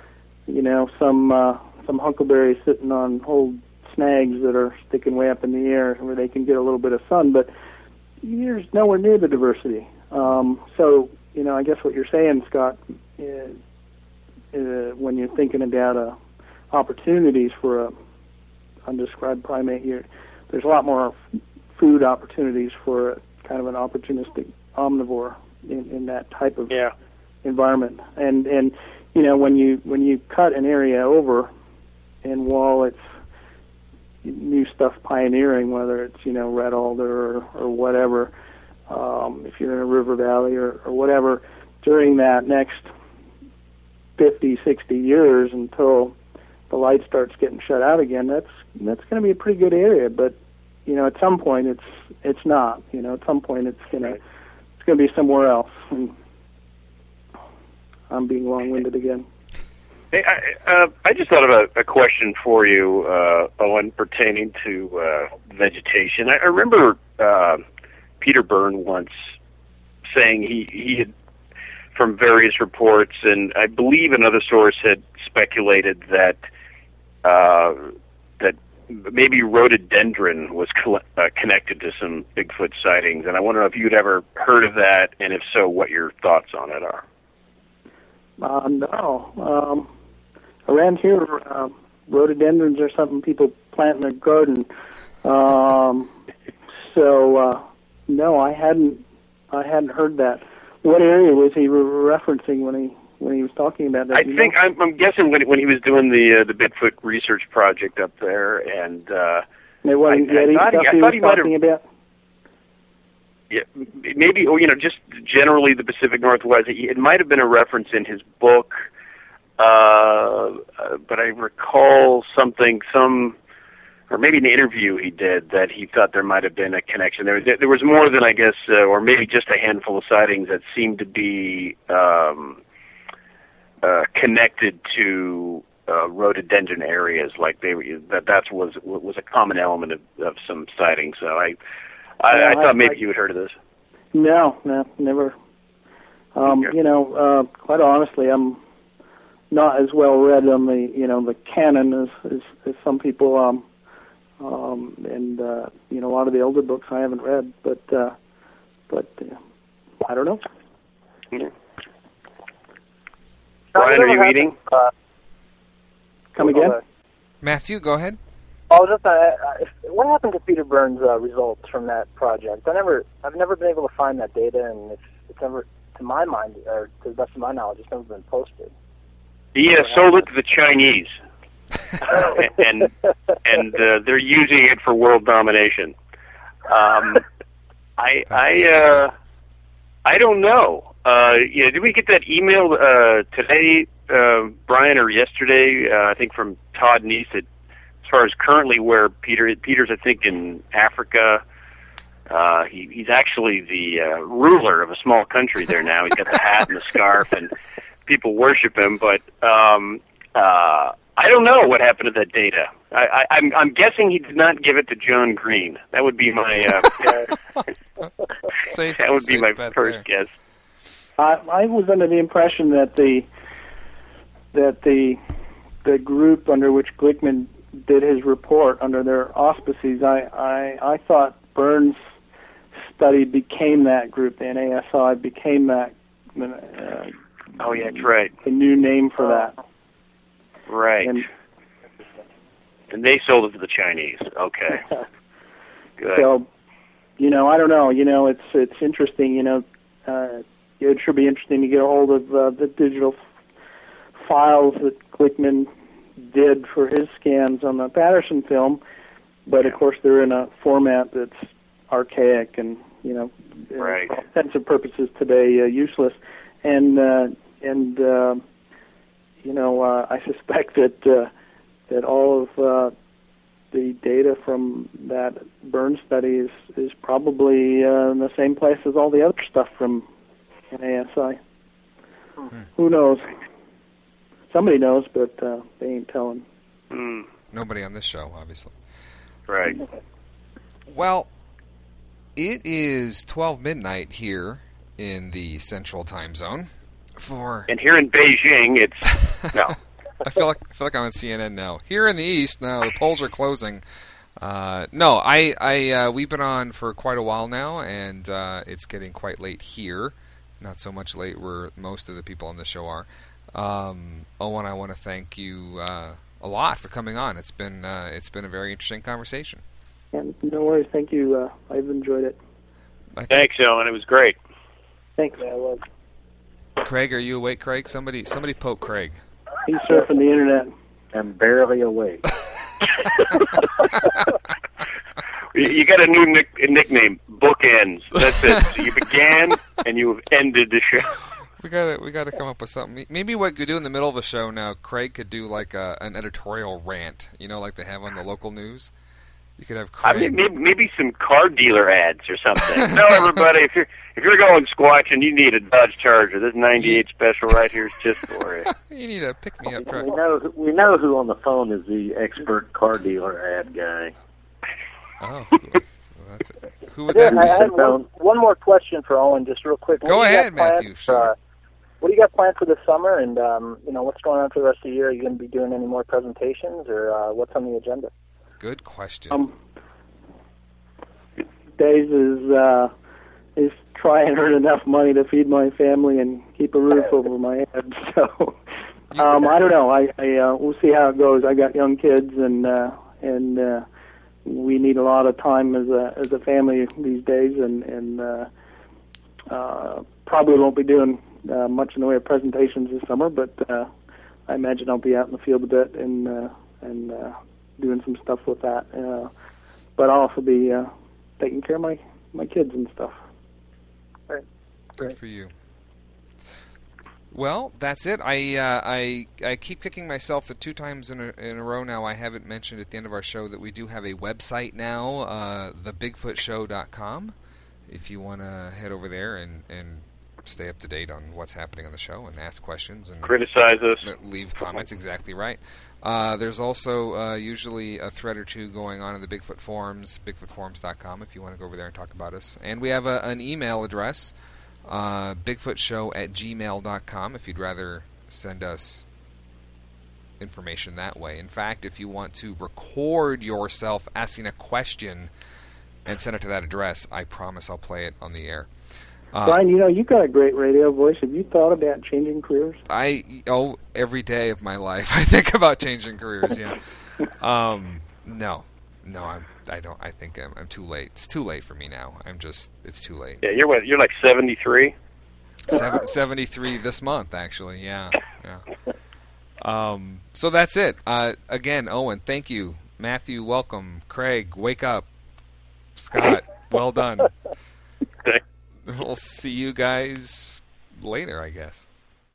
some huckleberries sitting on old snags that are sticking way up in the air where they can get a little bit of sun, but there's nowhere near the diversity. So I guess what you're saying, Scott, is, when you're thinking about opportunities for a undescribed primate, there's a lot more food opportunities for kind of an opportunistic omnivore in that type of environment. And when you cut an area over, and while it's new stuff pioneering, whether it's red alder or whatever, if you're in a river valley or whatever, during that next 50, 60 years until the light starts getting shut out again, that's going to be a pretty good area. But at some point it's not. At some point it's going to be somewhere else. And I'm being long-winded again. Hey, I just thought of a question for you, Owen, pertaining to vegetation. I remember Peter Byrne once saying he had, from various reports, and I believe another source had speculated that that maybe rhododendron was connected to some Bigfoot sightings, and I wonder if you'd ever heard of that, and if so, what your thoughts on it are. No. Around here, rhododendrons are something people plant in their garden. No, I hadn't heard that. What area was he referencing when he was talking about that? I'm guessing when he was doing the Bigfoot research project up there, and I thought he might have. About? Yeah, maybe. Just generally the Pacific Northwest. It might have been a reference in his book, but I recall or maybe an interview he did that he thought there might have been a connection. There was more than, I guess, or maybe just a handful of sightings that seemed to be connected to rhododendron areas, like that was a common element of some sightings. So I thought maybe you had heard of this. No, never. Quite honestly, I'm not as well read on the canon as some people. And a lot of the older books I haven't read, but I don't know. Yeah. Brian, are you eating? Come again? Matthew, go ahead. I was just what happened to Peter Byrne's results from that project? I've never been able to find that data, and it's never, to my mind, or to the best of my knowledge, it's never been posted. He sold it to the Chinese, and they're using it for world domination. I don't know. Did we get that email today, Brian, or yesterday? I think from Todd Neese, as far as currently where Peter's, I think, in Africa. He's actually the ruler of a small country there now. He's got the hat and the scarf, and people worship him. But I don't know what happened to that data. I'm guessing he did not give it to John Green. That would be my first guess. I was under the impression that the group under which Glickman did his report under their auspices, I thought Byrne's study became that group. The NASI became that. Oh yeah, that's right. The new name for that. Right. And they sold it to the Chinese. Okay. Good. So, I don't know. It's interesting. It should be interesting to get a hold of the digital files that Glickman did for his scans on the Patterson film, but of course they're in a format that's archaic and, Right. for all intents and purposes today useless. And I suspect that all of the data from that burn study is probably in the same place as all the other stuff from NASI. Who knows? Somebody knows, but they ain't telling. Nobody on this show, obviously. Right. Well, it is 12 midnight here in the Central Time Zone. And here in Beijing, it's no. I feel like I'm on CNN now. Here in the East, now the polls are closing. We've been on for quite a while now, and it's getting quite late here. Not so much late where most of the people on the show are. Owen, I want to thank you a lot for coming on. It's been a very interesting conversation. And no worries, thank you. I've enjoyed it. Thanks, Owen. It was great. Thanks. Yeah, I was. Craig, are you awake, Craig? Somebody poke Craig. He's surfing the internet. I'm barely awake. You got a new nickname, Bookends. That's it. So you began and you have ended the show. We gotta come up with something. Maybe what you do in the middle of the show now, Craig could do like an editorial rant, like they have on the local news. You could have Craig. Maybe some car dealer ads or something. No, everybody, if you're going Squatch and you need a Dodge Charger, this '98 special right here is just for you. You need a pick-me-up truck. We know who on the phone is the expert car dealer ad guy. Oh, that's it. Who would that be? I had one more question for Owen, just real quick. Go ahead, Matthew. Sure. What do you got planned for this summer, and what's going on for the rest of the year? Are you going to be doing any more presentations, or what's on the agenda? Good question. Days is try and earn enough money to feed my family and keep a roof over my head. So I don't know. I we'll see how it goes. I got young kids, and we need a lot of time as a family these days, and probably won't be doing much in the way of presentations this summer. But I imagine I'll be out in the field a bit and doing some stuff with that. But I'll also be taking care of my kids and stuff. Right. Good for you. Well, that's it. I keep kicking myself that 2 times in a row now. I haven't mentioned at the end of our show that we do have a website now, thebigfootshow.com. If you want to head over there and stay up to date on what's happening on the show and ask questions and criticize us, leave comments. Exactly right. There's also usually a thread or two going on in the Bigfoot forums, bigfootforums.com, if you want to go over there and talk about us. And we have an email address, bigfootshow@gmail.com, if you'd rather send us information that way. In fact, if you want to record yourself asking a question and send it to that address, I promise I'll play it on the air. Brian, you've got a great radio voice. Have you thought about changing careers? Every day of my life I think about changing careers. Yeah. No, I don't. I think I'm too late. It's too late for me now. It's too late. Yeah, you're like 73. 73 this month, actually. Yeah. So that's it. Again, Owen, thank you. Matthew, welcome. Craig, wake up. Scott, well done. We'll see you guys later, I guess.